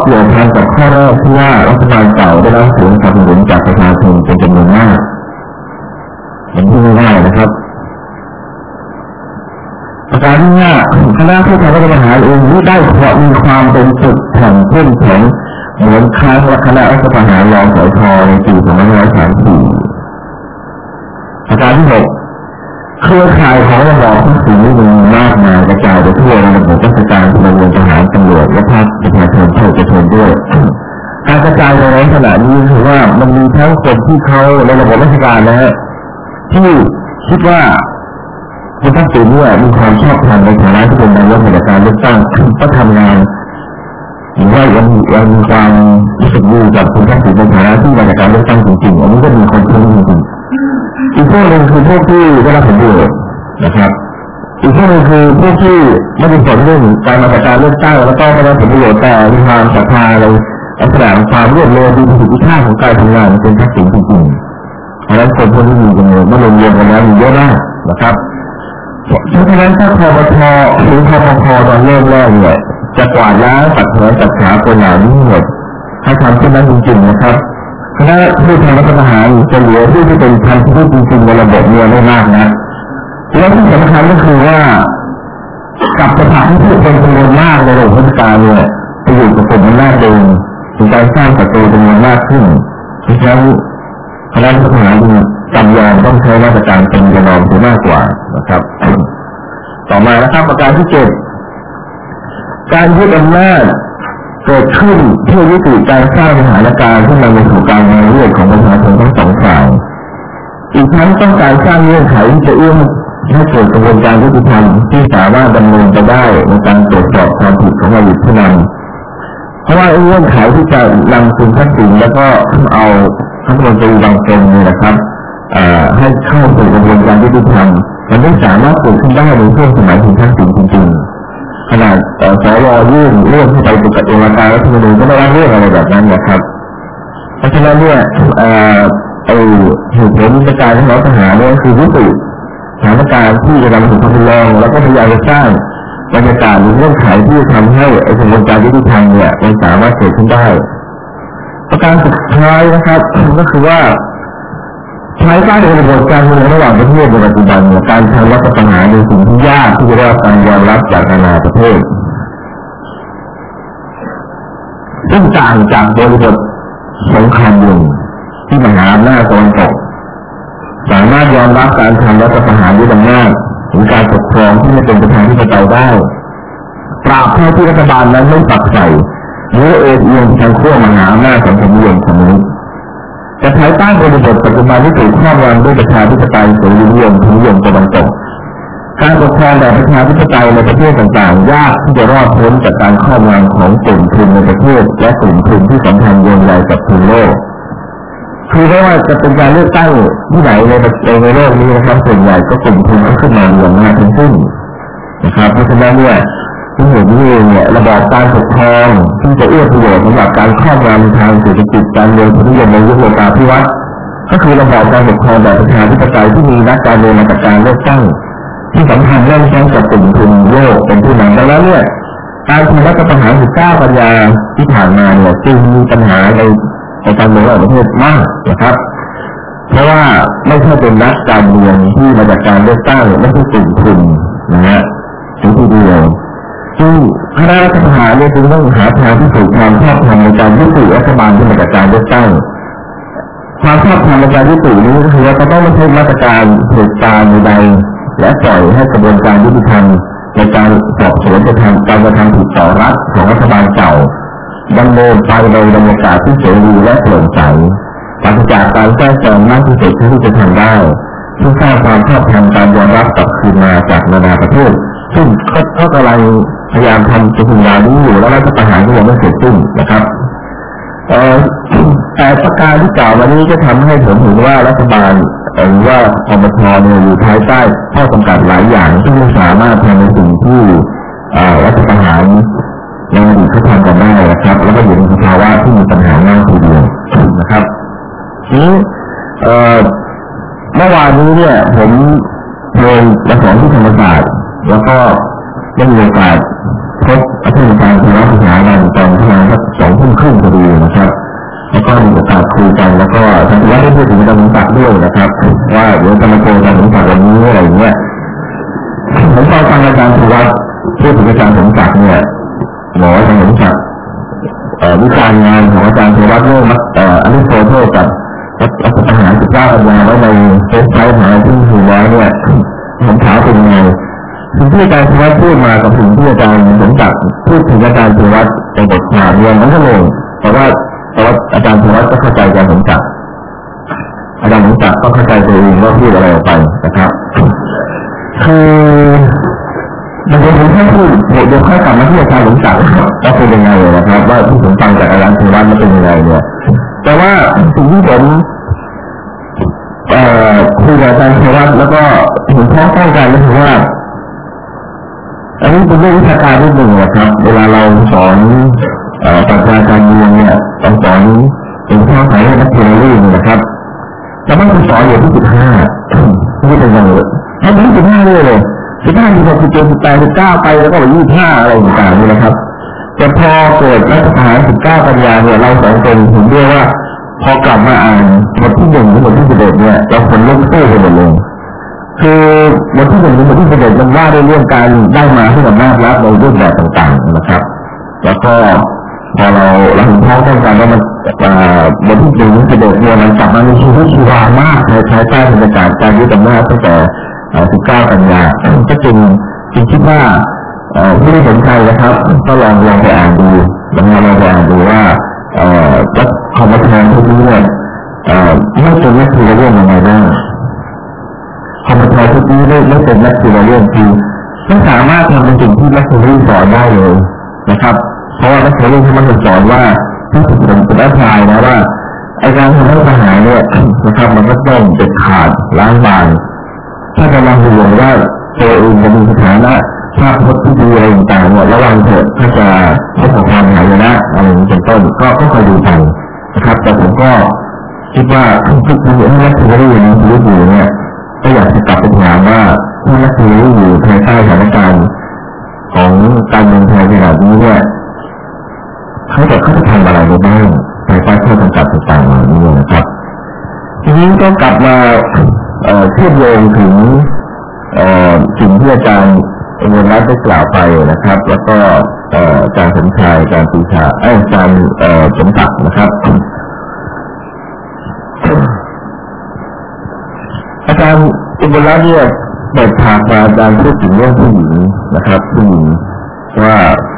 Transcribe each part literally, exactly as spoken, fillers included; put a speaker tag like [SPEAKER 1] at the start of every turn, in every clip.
[SPEAKER 1] เกี่ยวพันกับข้อแรกที่ว่ารัฐบาลเก่าได้รับเสียงสนับสนุนจากประชาชนเป็นจำนวนมากอย่างที่ง่ายๆนะครับประการที่ห้าคณะผู้ทำรัฐประหารเองที่ได้เพราะมีความเป็นจุดแข็งเข้มแข็งเหมือนครั้งคณะรัฐประหารรองสชในปีสองพันห้าร้อยสามสิบสี่ประการที่หกเครือข่ายของระบอบทักษิณมีมากมายกระจายไปทั่วในระบบราชการพลเรือนทหารตำรวจและภาคประชาชนเอกชนด้วยการกระจายในขณะนี้คือว่ามันมีทั้งคนที่เขาในระบบราชการนะฮะที่คิดว่าคุณทักษิณเนี่ยมีความชอบธรรมในฐานะที่เป็นนายกในการเลือกตั้งก็ทำงานหรือว่ายังยังมีความรู้สึกดีกับคุณทักษิณในฐานะที่มาจากการเลือกตั้งจริงๆอันนี้ก็มีคนคิดจริงๆอีกพวกหนึ่งคือพวกที่ได้รับผลประโยชน์นะครับอีกพวกหนึ่งคือพวกที่ไม่ได้สนเรื่องการมาจากการเลือกตั้งแล้วก็ไม่ได้ผลประโยชน์แต่มีความศรัทธาในแสดงความรวดเร็วดีประสิทธิภาพของการทำงานเป็นทักษิณจริงๆเพราะฉะนั้นคนพวกนี้มีจำนวนเมื่อรวมรวมกันแล้วมีเยอะมากนะครับเพราะฉะนั้นถ้าคปชหรือคปพตอนเริ่มแรกเนี่ยจะกวาดล้างตัดหัวตัดขาคนเหล่านี้หมดให้ทำเช่นนั้นจริงๆนะครับคณะผู้ทำรัฐประหารจะเหลือผู้ที่เป็นพันธมิตรจริงๆในระบบเนี่ยไม่มากนะและที่สำคัญก็คือว่ากับสถานที่เป็นจำนวนมากในระบบราชการเนี่ยจะอยู่กับกลุ่มอำนาจเองถึงการสร้างศัตรูจำนวนมากขึ้นเพราะฉะนั้นคณะรัฐประหารจำยอมต้องใช้มาตรการเป็นกระนองมากกว่านะครับต่อมานะครับประการที่เจ็ดการยึดอำนาจเกิดขึ้นเพื่อยุติการสร้างสถานการณ์ที่มันเป็นสู่การเมืองเรื่องของประชาชนทั้งสองฝ่ายอีกทั้งต้องการสร้างเงื่อนไขที่จะเอื้อให้เกิดกระบวนการยุติธรรมที่สามารถดำเนินไปได้ในการตรวจสอบความผิดของอดีตผู้นำเพราะว่าเงื่อนไขที่จะนำคุณทักษิณแล้วก็เอารัฐมนตรีบางคนนี่นะครับให้เข้าสู่กระบวนการยุติธรรมมันไม่สามารถเกิดขึ้นได้ในช่วงสมัยคุณทักษิณจริงๆขนาดสวยื่นเรื่องที่ไปตุกตุลาการรัฐธรรมนูญก็ไม่รับเรื่องอะไรแบบนั้นนะครับเพราะฉะนั้นเนี่ยไอ้เหตุผลในการที่เราทหารเนี่ยคือวิกฤตสถานการณ์ที่จะนำไปสู่ความรุนแรงแล้วก็พยายามจะสร้างบรรยากาศหรือเงื่อนไขที่ทำให้ไอ้กระบวนการยุติธรรมเนี่ยมันสามารถเกิดขึ้นได้ประการสุดท้ายนะครับก็คือว่าภายใต้กระบวนการเมืองระหว่างประเทศในปัจจุบันเนี่ยการทำรัฐประหารเป็นสิ่งที่ยากที่จะได้รับการยอมรับจากนานาประเทศซึ่งต่างจากบริบทสงครามเย็นที่มหาอำนาจตะวันตกสามารถยอมรับการทำรัฐประหารด้วยอำนาจหรือการปกครองที่ไม่เป็นประชาธิปไตยได้ตราบเท่าที่รัฐบาลนั้นไม่ปักใส่หรือเอ็นเอียงทางขั้วมหาอำนาจสังคมนิยมคอมมิวนิสต์แต่ภายใต้บริบทปัจจุบันที่ถูกครอบงำด้วยประชาธิปไตยเสรีนิยมนิยมตะวันตกการปกครองแบบประชาธิปไตยในประเทศต่างๆยากที่จะรอดพ้นจากการครอบงำของกลุ่มทุนในประเทศและกลุ่มทุนที่สัมพันธ์โยงใยกับทุนโลกคือไม่ว่าจะเป็นการเลือกตั้งที่ไหนในในโลกนี้นะครับส่วนใหญ่ก็กลุ่มทุนก็ขึ้นมาอย่างมากทั้งสิ้นนะครับเพราะฉะนั้นเนี่ยที่เห็นนี่เองเนี่ยระบอบการปกครองที่จะเอื้อประโยชน์สำหรับการครอบงำทางเศรษฐกิจการเมืองทุนนิยมในยุคโลกาภิวัตน์ก็คือระบอบการปกครองแบบประชาธิปไตยที่มีนักการเมืองมาจากการเลือกตั้งที่สำคัญเรื่องการจับกลุ่มทุนโลกเป็นผู้นำดังนั้นเนี่ยการทำรัฐประหารสิบเก้ากันยาที่ผ่านมาเนี่ยจึงมีปัญหาในในการเมืองระหว่างประเทศมากนะครับเพราะว่าไม่ใช่เป็นนักการเมืองที่มาจากการเลือกตั้งไม่ใช่กลุ่มทุนนะฮะถึงที่เดียวซึ่งคณะรัฐประหารเนี่ยจึงต้องหาทางที่ถูกความชอบธรรมในการยุติรัฐบาลที่มาจากการเลือกตั้งความชอบธรรมในการยุตินี้ก็คือว่าจะต้องไม่ใช่มาตรการเหตุการณ์ใดและปล่อยให้กระบวนการยุติธรรมในการสอบสวนกระทำการกระทำผิดต่อรัฐของรัฐบาลเก่าดำเนินไปในบรรยากาศที่เสรีและโปร่งใสปราศจากการแทรกแซงมากที่สุดที่จะทำได้เพื่อสร้างความชอบธรรมการยอมรับกลับคืนมาจากนานาประเทศซึ่งเขากำลังพยายามทำสิ่งเหล่านี้อยู่แล้วรัฐประหารก็ยังไม่เสร็จสิ้นนะครับแต่ประการที่กล่าวมานี้ก็ทำให้ผมเห็นว่ารัฐบาลหรือว่าคปชเนี่ยอยู่ภายใต้ข้อจำกัดหลายอย่างที่ไม่สามารถทำในสิ่งที่รัฐประหารในอดีตเขาทำกันได้นะครับแล้วก็อยู่ในสภาวะที่มีปัญหามากทีเดียวนะครับนี้เมื่อวานนี้เนี่ยผมเรียนมาสอนที่ธรรมศาสตร์แล้วก็ได้มีโอกาสพบอาจารย์การที่รับวิชาการตอนประมาณสักสองชั่วโมด้วยนะครับว่าเดี๋ยวจะมาเจอกันผมจากวันนี้อะไรอย่างเงี้ยผมฟังฟังอาจารย์สุวัสดิ์พูดถึงอาจารย์สมศักดิ์เนี่ยหมออาจารย์สมศักดิ์วิจารณ์งานของอาจารย์สุวัสดิ์เรื่องอนุโสโทกับรัฐประหารสิบเก้ากันยาไว้ในเว็บไซต์ของที่ถูกแล้วเนี่ยผมถามเป็นไงสิ่งที่อาจารย์สุวัสดิ์พูดมากับสิ่งที่อาจารย์สมศักดิ์พูดถึงอาจารย์สุวัสดิ์ในบทความเรียนมันก็เลยแต่ว่าแต่ว่าอาจารย์สุวัสดิ์ก็เข้าใจอาจารย์สมศักดิ์อาจารย์สมศักดิ์ก็เข้าใจตัวเองว่าพูดอะไรออกไปนะครับคือมันจะเป็นแค่พูดเดี๋ยวค่อยกลับมาที่อาจารย์สมศักดิ์ว่าเป็นยังไงนะครับว่าที่ผมฟังจากอาจารย์สุวัสดิ์มันเป็นยังไงเนี่ยแต่ว่าสิ่งที่ผมคุยกับอาจารย์สุวัสดิ์แล้วก็เห็นพ้องต้องกันก็คือว่าอันนี้เป็นเรื่องวิชาการนิดหนึ่งนะครับเวลาเราสอนปรัชญาการเมืองเนี่ยต้องสอนเป็นข้อสายนักเรียนรู้นะครับเราไม่ต้องสอนอยู่ที่สิบห้าไม่เป็นอย่างเลยให้ถึงสิบห้าเลยเลยสิบห้าสิบหกสิบเจ็ดสิบแปดสิบเก้าไปแล้วก็ไปยี่สิบห้าอะไรต่างๆนี่นะครับแต่พอเกิดรัฐประหารสิบเก้ากันยาเนี่ยเราสองคนเห็นด้วยว่าพอกลับมาอ่านบทที่หนึ่งหรือบทที่สิบเอ็ดเนี่ยเราคนลุกสู้ไปหมดเลยคือบทที่หนึ่งหรือบทที่สิบเอ็ดมันว่าด้วยเรื่องการได้มาที่กับนาครัฐในรูปแบบต่างๆนะครับแล้วก็พอเราเราเห็นพ้องต้องกันว่ามันบทที่หนึ่งสิบเอ็ดเนี่ยมันกลับมามีชีวิตชีวามากในภายใต้บรรยากาศการยึดอำนาจตั้งแต่สิบเก้ากันยาก็จึงจึงคิดว่าผู้ที่สนใจนะครับก็ลองลองไปอ่านดูลองลองไปอ่านดูว่ารัฐคอมมิวนิสต์ทุกนี้เนี่ยไม่เป็นนักทีละเรื่องยังไงบ้างคอมมิวนิสต์ทุกนี้ไม่ไม่เป็นนักทีละเรื่องคือไม่สามารถทำเป็นสิ่งที่นักเรียนสอนได้เลยนะครับเพราะว่านักเรียนที่มันสอนว่าที่ผมเป็นอธิบายนะว่าไอ้การทำให้ทหารเนี่ยนะครับมันก็ต้องเด็ดขาดล้างบางถ้ากำลังห่วงว่าตัวเองจะมีสถานะภาพพจน์ที่ดีอะไรต่างๆเนี่ยระวังเถอะถ้าจะให้ของความหายนะอะไรอย่างนี้เป็นต้นก็ก็คอยดูไปนะครับแต่ผมก็คิดว่าทุกคนที่นักเรียนอยู่ในชีวิตอยู่เนี่ยก็อยากจะกลับไปถามว่าที่นักเรียนอยู่ภายใต้สถานการณ์ของการเมืองไทยในแบบนี้เนี่ยเขาจะเขาจะทำอะไรได้บ้างภายใต้ข้อจำกัดต่างๆเหล่านี้นะครับทีนี้ก็กลับมาเชื่อมโยงถึงสิ่งที่อาจารย์เงินรัฐได้กล่าวไปนะครับแล้วก็อาจารย์สมชายอาจารย์ปีชาอาจารย์สมศักดิ์นะครับอาจารย์เงินรัฐเนี่ยเปิดฉากมาอาจารย์พูดถึงเรื่องผู้หญิงนะครับผู้หญิงว่า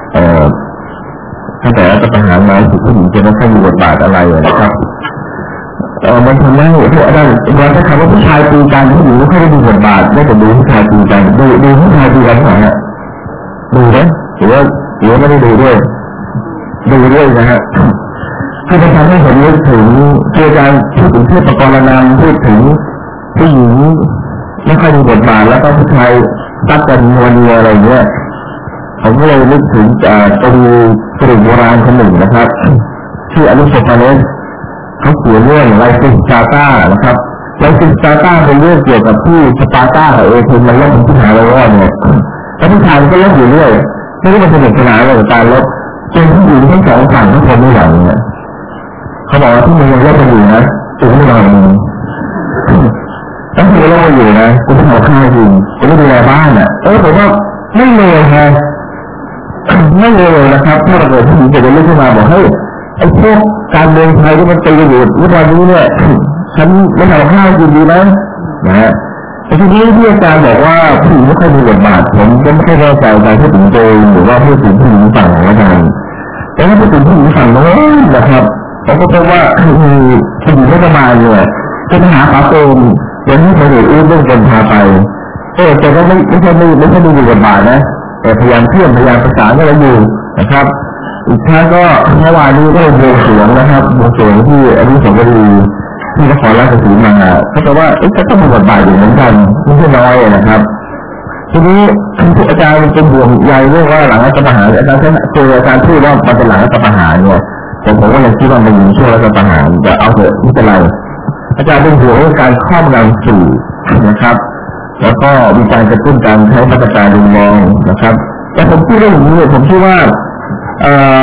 [SPEAKER 1] ตั้งแต่รัฐประหารมาผู้หญิงจะไม่ค่อยมีบทบาทอะไรนะครับเออมันทำให้พวกอาจารย์เราจะคำว่าผู้ชายตีกันผู้หญิงไม่ค่อยได้มีบทบาทได้แต่ดูผู้ชายตีกันดูดูผู้ชายตีกันหน่อยฮะดูนะหรือว่าหรือไม่ได้ดูด้วยดูด้วยนะฮะคือมันทำให้เห็นนึกถึงคืออาจารย์พูดถึงเทพประกรณำพูดถึงผู้หญิงไม่ค่อยมีบทบาทแล้วก็ผู้ชายตัดกันนัวเนียอะไรเงี้ยผมก็เลยนึกถึงตัวกลุ่มโบราณคนหนึ่งนะครับชื่ออนุสาวรีย์เขาเขียนเรื่องไลซิสตาต้านะครับไลซิสตาต้าเป็นเรื่องเกี่ยวกับที่สปาร์ตากับเอเธนมันเล่นที่หาเราว่าเนี่ยแล้วผู้ชายก็เล่นอยู่เรื่อยไม่ได้เป็นสนุกสนานเลยกับการลบจนผู้หญิงทั้งสองฝั่งทั้งคนไม่ไหวเนี่ยเขาบอกว่าที่มึงยังเล่นกันอยู่นะกูไม่นอนมึงถ้ามึงเล่นกันอยู่นะกูจะขอข้าวกินกูไม่ดูแลบ้านอ่ะเออผมว่าไม่เลยฮะไม่เลยนะครับถ้าเราเกิดผู้หญิงจะเล่นขึ้นมาบอกให้ไอ้พวกการเมืองไทยที่มันตีกันอยู่วันนี้เนี่ยฉันไม่ทำข้าวกินดีนะนะฮะแต่ทีนี้ที่อาจารย์บอกว่าผู้หญิงไม่ค่อยมีบทบาทผมก็ไม่ค่อยเข้าใจการพูดถึงตัวเองหรือว่าพูดถึงผู้หญิงฝั่งของอาจารย์แต่ถ้าพูดถึงผู้หญิงฝั่งโน้นนะครับเราก็พบว่ามีผู้หญิงรัฐบาลเนี่ยจะหาปาโอนอย่างที่เคยเห็นเรื่องคนพาไปเออแต่ก็ไม่ไม่ใช่ไม่ไม่ใช่ไม่มีบทบาทนะแต่พยายามเชื่อมพยายามประสานกันอยู่นะครับอีกครั้งก็เมื่อวานนี้ก็บวงสรวงนะครับบวงสรวงที่อนุสาวรีย์ที่นครราชสีมาเขาบอกว่าเอ๊ะก็ต้องมีบทบาทอยู่เหมือนกันไม่ใช่น้อยนะครับทีนี้อาจารย์เป็นห่วงใยเรื่องว่าหลังรัฐประหารอาจารย์เจออาจารย์พูดว่ามันเป็นหลังรัฐประหารเนี่ยแต่ผมก็ยังคิดว่ามันอยู่ช่วงรัฐประหารแต่เอาเถอะไม่เป็นไรอาจารย์เป็นห่วงเรื่องการครอบงำสื่อนะครับแล้วก็มีการกระตุ้นการใช้มาตรการรุนแรงนะครับแต่ผมคิดเรื่องนี้ผมคิดว่า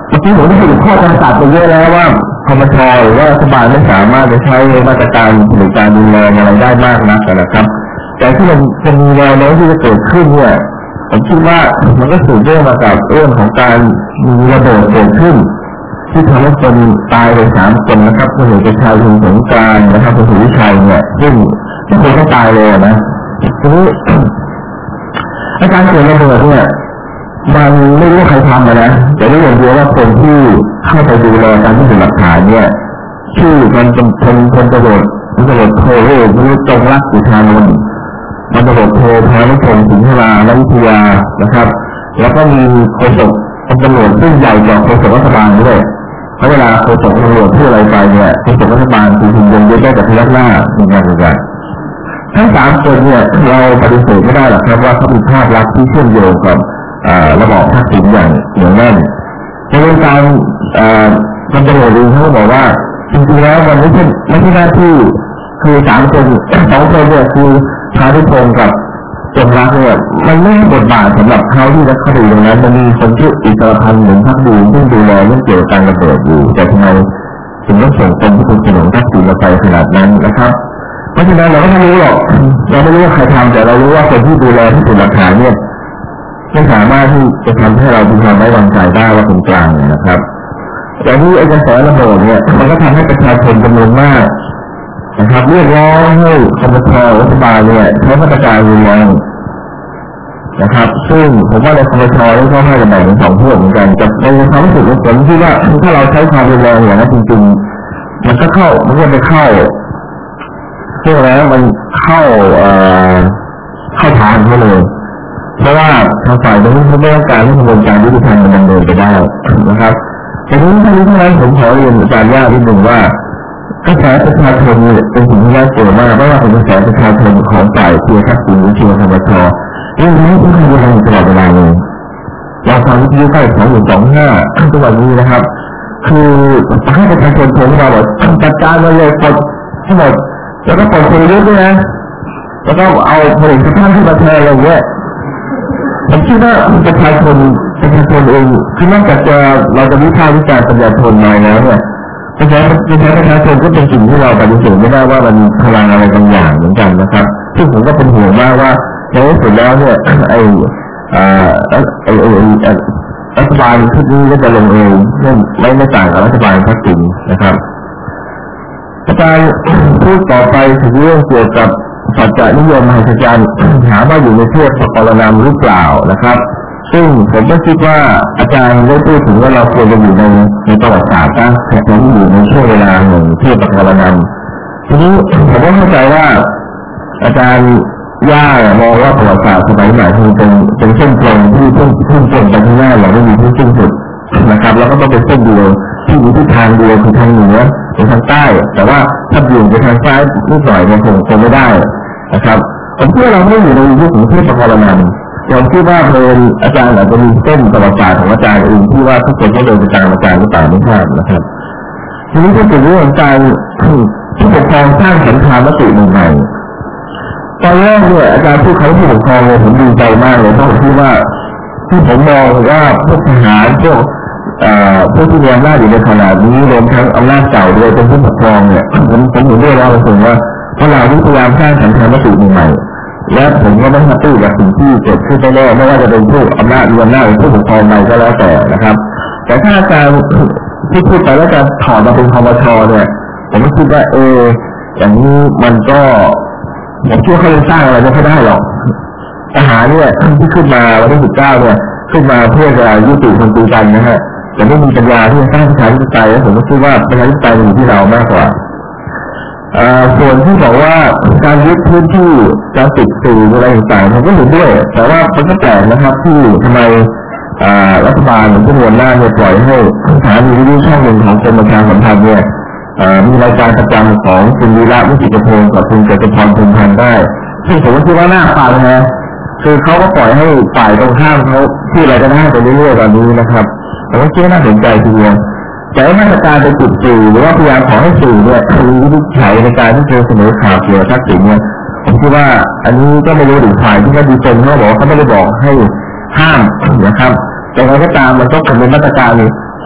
[SPEAKER 1] เมื่อกี้ผมได้เห็นข้อจำกัดไปเยอะแล้วว่าคมชหรือว่ารัฐบาลไม่สามารถจะใช้มาตรการหรือการดูแลอะไรได้มากนักนะครับแต่ที่มันจะมีแนวโน้มที่จะเกิดขึ้นเนี่ยผมคิดว่ามันก็สืบเนื่องมาจากเรื่องของการมีระเบิดเกิดขึ้นที่ทำให้คนตายไปสามคนนะครับคนหนึ่งเป็นชายคนสงกรานต์นะครับเป็นผู้วิชัยเนี่ยซึ่งทุกคนก็ตายเลยนะทีนี้อาการเกิดระเบิดเนี่ยมันไม่รู้ใครทำนะแต่รู้อย่างเดียวว่าคนที่เข้าไปดูแลการพิสูจน์หลักฐานเนี่ยชื่อมันเป็นคนคนตำรวจตำรวจโทเร่ไม่รู้จงรักอุทานนท์มันตำรวจโทพานุพงศ์สิงห์ราและวิทยานะครับแล้วก็มีโฆษกตำรวจซึ่งใหญ่กว่าโฆษกรัฐบาลด้วยเพราะเวลาโฆษกตำรวจพูดอะไรไปเนี่ยโฆษกรัฐบาลคือคุณยังได้แต่พยักหน้าในงานเหมือนกันทั้งสามคนเนี่ยเราปฏิเสธไม่ได้หรอกครับว่าเขามีภาพลักษณ์ที่เชื่อมโยงกับระบอบทักษิณอย่างเหนียวแน่นในเรื่องการตำรวจเองเขาบอกว่าจริงๆแล้วมันไม่ใช่ไม่ใช่หน้าที่คือสามคนสองคนเนี่ยคือพานุพงศ์กับจงรักเนี่ยมันไม่ใช่บทบาทสำหรับเขาที่จะเข้าไปตรงนั้นมันมีคนชื่ออิสรพันธ์หนุนพักดีซึ่งดูแลเรื่องเกี่ยวกับการระเบิดอยู่แต่ทำไมถึงต้องส่งคนที่เป็นขนมทักษิณมาไปขนาดนั้นนะครับเพราะฉะนั้นเราก็ไม่รู้หรอกเราไม่รู้ว่าใครทำแต่เรารู้ว่าคนที่ดูแลที่สุดหลักฐานเนี่ยไม่สามารถที่จะทำให้เราดูความไว้วางใจได้ว่าเป็นกลางนะครับแต่ที่ไอ้กระแสระเบิดเนี่ยมันก็ทำให้ประชาชนจำนวนมากนะครับเรียกร้องให้คมชรัฐบาลเนี่ยใช้มาตรการรุนแรงนะครับซึ่งผมว่าในคมชนี่ก็ให้ระบายเป็นสองพวกเหมือนกันจะในความรู้สึกของผมที่ว่าถ้าเราใช้ความรุนแรงอย่างนั้นจริงๆมันก็เข้ามันก็ไปเข้าเรื่องแล้วมันเข้าเอ่อเข้าทางเขาเลยเพราะว่าทางฝ่ายตรงนี้เขาไม่ต้องการให้กระบวนการยุติธรรมมันดำเนินไปได้นะครับแต่ทีนี้ทั้งนี้ทั้งนั้นผมขอเรียนอาจารย์ว่านิดหนึ่งว่ากระแสประชาชนเป็นสิ่งที่น่ากลัวมากไม่ว่าเป็นกระแสประชาชนของฝ่ายเชียร์ทักษิณหรือเชียร์ธรรมชรเรื่องนี้ที่ทำกันตลอดเวลาเลยเราฟังวิทยุใกล้สองหนึ่งสองห้าทุกวันนี้นะครับคือให้ประชาชนโทรเข้ามาบอกจัดการมาเลยกดทั้งหมดแล้วก็ปล่อยคนเยอะด้วยนะแล้วก็เอาผลิตภัณฑ์ที่มาแทนอะไรเงี้ยผมคิดว่าประชาชนประชาชนเองคือนอกจากจะเราจะวิพากษ์วิจารณ์ประชาชนมาแล้วเนี่ยประชาประชาชนก็เป็นสิ่งที่เราปฏิเสธไม่ได้ว่ามันมีพลังอะไรบางอย่างเหมือนกันนะครับซึ่งผมก็เป็นห่วงมากว่าในที่สุดแล้วเนี่ยไอ้ไอ้รัฐบาลชุดนี้ก็จะลงเองไม่ไม่ต่างกับรัฐบาลทักษิณนะครับอาจารย์พูดต่อไปถึงเรื่องเกี่ยวกับปัจจัยนิยมมหัศจรรย์ถามว่าอยู่ในเทพปรนามหรือเปล่านะครับซึ่งผมก็คิดว่าอาจารย์ได้พูดถึงว่าเราควรจะอยู่ในในประวัติศาสตร์นะแต่ผมอยู่ในช่วงเวลาหนึ่งเทพปรนามทีนี้ผมก็เข้าใจว่าอาจารย์ย่ามองว่าประวัติศาสตร์สมัยใหม่คือเป็นเป็นเส้นตรงที่พุ่งพุ่งตรงไปข้างหน้าอย่างไม่มีที่สิ้นสุดนะครับแล้วก็ต้องเป็นเส้นเดียวที่มีทิศทางเดียวคือทางเหนือหรือทางใต้แต่ว่าถ้าเบี่ยงไปทางซ้ายนิดหน่อยเนี่ยคงคงไม่ได้นะครับผมคิดว่าเราไม่อยู่ในยุคของเทพปรนามผมคิดว่าเพลินอาจารย์อาจจะมีเส้นประวัติศาสตร์ของอาจารย์เองที่ว่าทุกคนก็เดินไปตามอาจารย์หรือเปล่าไม่ทราบนะครับทีนี้ถ้าเกิดเรื่องการผู้ปกครองสร้างสันธามติใหม่ตอนแรกเนี่ยอาจารย์พูดเขาผู้ปกครองเลยผมดีใจมากเลยเพราะผมคิดว่าที่ผมมองว่าพวกทหารพวกผู้ที่มีอำนาจอยู่ในขณะนี้รวมทั้งอำนาจเก่าด้วยเป็นผู้ปกครองเนี่ยผมผมเห็นด้วยแล้วผมว่าพวกเราที่พยายามสร้างสันธามติใหม่และผมก็ไม่แฮปปี้กับสิ่งที่เกิดขึ้นแน่ๆไม่ว่าจะเป็นผู้อำนาจมีอำนาจหรือผู้ปกครองใดก็แล้วแต่นะครับแต่ถ้าอาจารย์ที่พูดไปแล้วการถอดมาเป็นคมชเนี่ยผมก็คิดว่าเอออย่างนี้มันก็ผมคิดว่าเขาจะสร้างอะไรไม่ได้หรอกทหารเนี่ยที่ขึ้นมาวันที่สิบเก้าเนี่ยขึ้นมาเพื่อจะยุติคนตีกันนะฮะแต่ไม่มีปัญญาที่จะสร้างประชาธิปไตยแล้วผมก็คิดว่าประชาธิปไตยอยู่ที่เรามากกว่าส่วนที่บอกว่าการยึดพื้นที่การติดสื่ออะไรต่างๆผมก็เห็นด้วยแต่ว่ามันก็แปลกนะครับที่ทำไมรัฐบาลหรือผู้มีอำนาจเนี่ยปล่อยให้สถานีวิทยุช่องหนึ่งของกรมประชาสัมพันธ์เนี่ยมีรายการประจำของคุณวีระวิจิตรพงศ์กับคุณเจตุพรภูมิพันธ์ได้ซึ่งผมก็คิดว่าน่าฟังนะคือเขาก็ปล่อยให้ฝ่ายตรงข้ามเขาที่อะไรก็ได้ไปเรื่อยๆแบบนี้นะครับผมก็คิดว่าน่าสนใจทีเดียวแต่มาตรการไปจุดสื่อหรือว่าพยายามขอให้สื่อเนี่ยมีวิธีใช้ในการที่จะเสนอข่าวเกี่ยวกับทักษิณเนี่ยผมคิดว่าอันนี้ก็ไม่รู้ถึงฝ่ายที่เขาดีเซนเขาบอกเขาไม่ได้บอกให้ห้ามนะครับแต่อะไรก็ตามมันต้องเป็นมาตรการ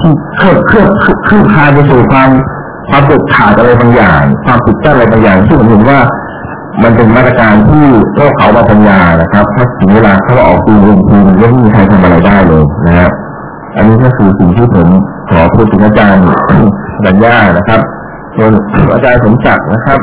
[SPEAKER 1] ที่เคลือบเคลือบเคลือบคลายไปสู่ความความติดขาดอะไรบางอย่างความติดกั้นอะไรบางอย่างที่ผมเห็นว่ามันเป็นมาตรการที่โลกเขาปัญญานะครับถ้าถึงเวลาเขาออกปีนึงทีนึงไม่มีใครทำอะไรได้เลยนะครับอันนี้ก็คือสิ่งที่ผมขอพูดถึงอาจารย์ดัญญานะครับส่วนอาจารย์สมศักดิ์นะครับ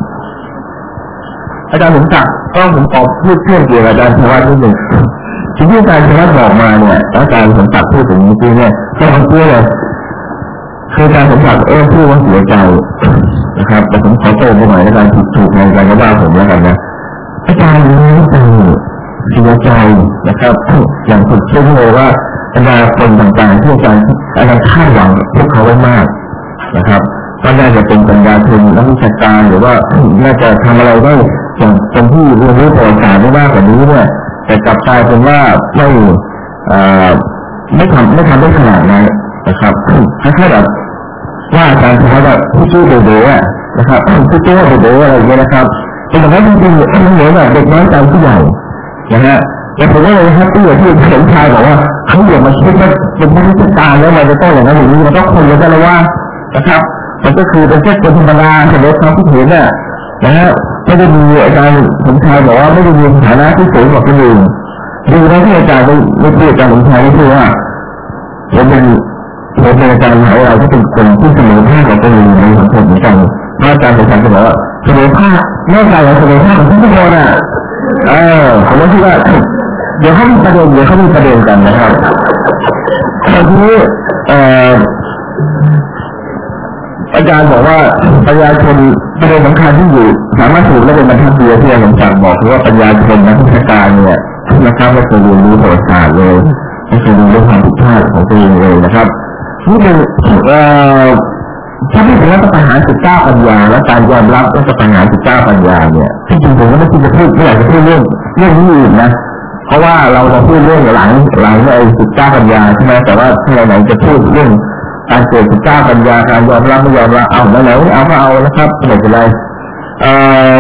[SPEAKER 1] อาจารย์สมศักดิ์ก็ผมขอพูดเพื่อนเกี่ยวกับอาจารย์ชวัฒน์นิดหนึ่งสิ่งที่อาจารย์ชวัฒน์บอกมาเนี่ยอาจารย์สมศักดิ์พูดถึงเมื่อกี้เนี่ยก็ทั้งคู่เลยคืออาจารย์สมศักดิ์เออพูดว่าเสียใจนะครับแต่ผมขอโต้ไปหน่อยในการถูกถูกในการก็ว่าผมแล้วกันนะอาจารย์นี้เสียใจนะครับอย่างสุดซึ้งเลยว่าบรรดาคนต่างๆที่อาจารย์อาจารย์คาดหวังพวกเขาไว้มากนะครับก็น่าจะเป็นปัญญาชนนักวิชาการหรือว่าน่าจะทำอะไรได้อย่างเป็นที่เรียนรู้ประวัติศาสตร์ได้มากกว่านี้เนี่ยแต่กลับกลายเป็นว่าไม่ไม่ทำไม่ทำได้ขนาดนั้นนะครับแค่แบบว่าอาจารย์เขาแบบผู้ช่วยเด็กๆนะครับผู้ช่วยเด็กๆอะไรอย่างเงี้ยนะครับเป็นแบบนั้นจริงๆมันเหมือนแบบเด็กน้อยใจผู้ใหญ่นะฮะแต่ผมว่าเลยครับที่ที่เห็นชายบอกว่าเขาอย่ามาคิดว่าเป็นนักวิชาการแล้วมันจะต้องอย่างนั้นอย่างนี้มันต้องคนละกันแล้วว่านะครับมันก็คือเป็นแค่คนธรรมดาเฉพาะความคิดเห็นน่ะนะฮะไม่ได้มีอาจารย์สมชายบอกว่าไม่ได้มีฐานะที่สูงกว่าคนอื่นดูนะที่อาจารย์ไม่ไม่พูดอาจารย์สมชายไม่พูดว่าผมเป็นผมเป็นอาจารย์มหาวิทยาลัยที่เป็นคนที่เสมอภาคกับคนอื่นในสังคมเหมือนกันอาจารย์สมชายก็บอกว่าเสมอภาคแน่ใจว่าเสมอภาคของทุกคนอ่ะเออผมว่าคิดว่าเดี๋ยวเขามีประเด็นเดี๋ยวเขามีประเด็นกันนะครับทีนี้เอ่ออาจารย์บอกว่าปัญญาชนประเด็นสำคัญที่อยู่สามารถถูกและเป็นบรรทัดเดียวที่อาจารย์บอกคือว่าปัญญาชนนักวิชาการเนี่ยนะครับไม่เคยเรียนรู้ประวัติศาสตร์เลยไม่เคยเรียนรู้ความผิดพลาดของตัวเองเลยนะครับนี่เป็นเอ่อถ้าพูดถึงรัฐประหารสิบเก้าปัญญาและการยอมรับรัฐประหารสิบเก้าปัญญาเนี่ยที่จริงผมก็ไม่คิดจะพูดไม่อยากจะพูดเรื่องเรื่องนี้อีกนะเพราะว่าเราจะพูดเรื่องหลังหลังไอ้สิบเก้าปัญญาใช่ไหมแต่ว่าถ้าเราไหนจะพูดเรื่องการเกิดสิบเก้าปัญญาการยอมรับไม่ยอมรับเอาไหนๆเอาก็เอานะครับไม่เป็นไรเอ่อ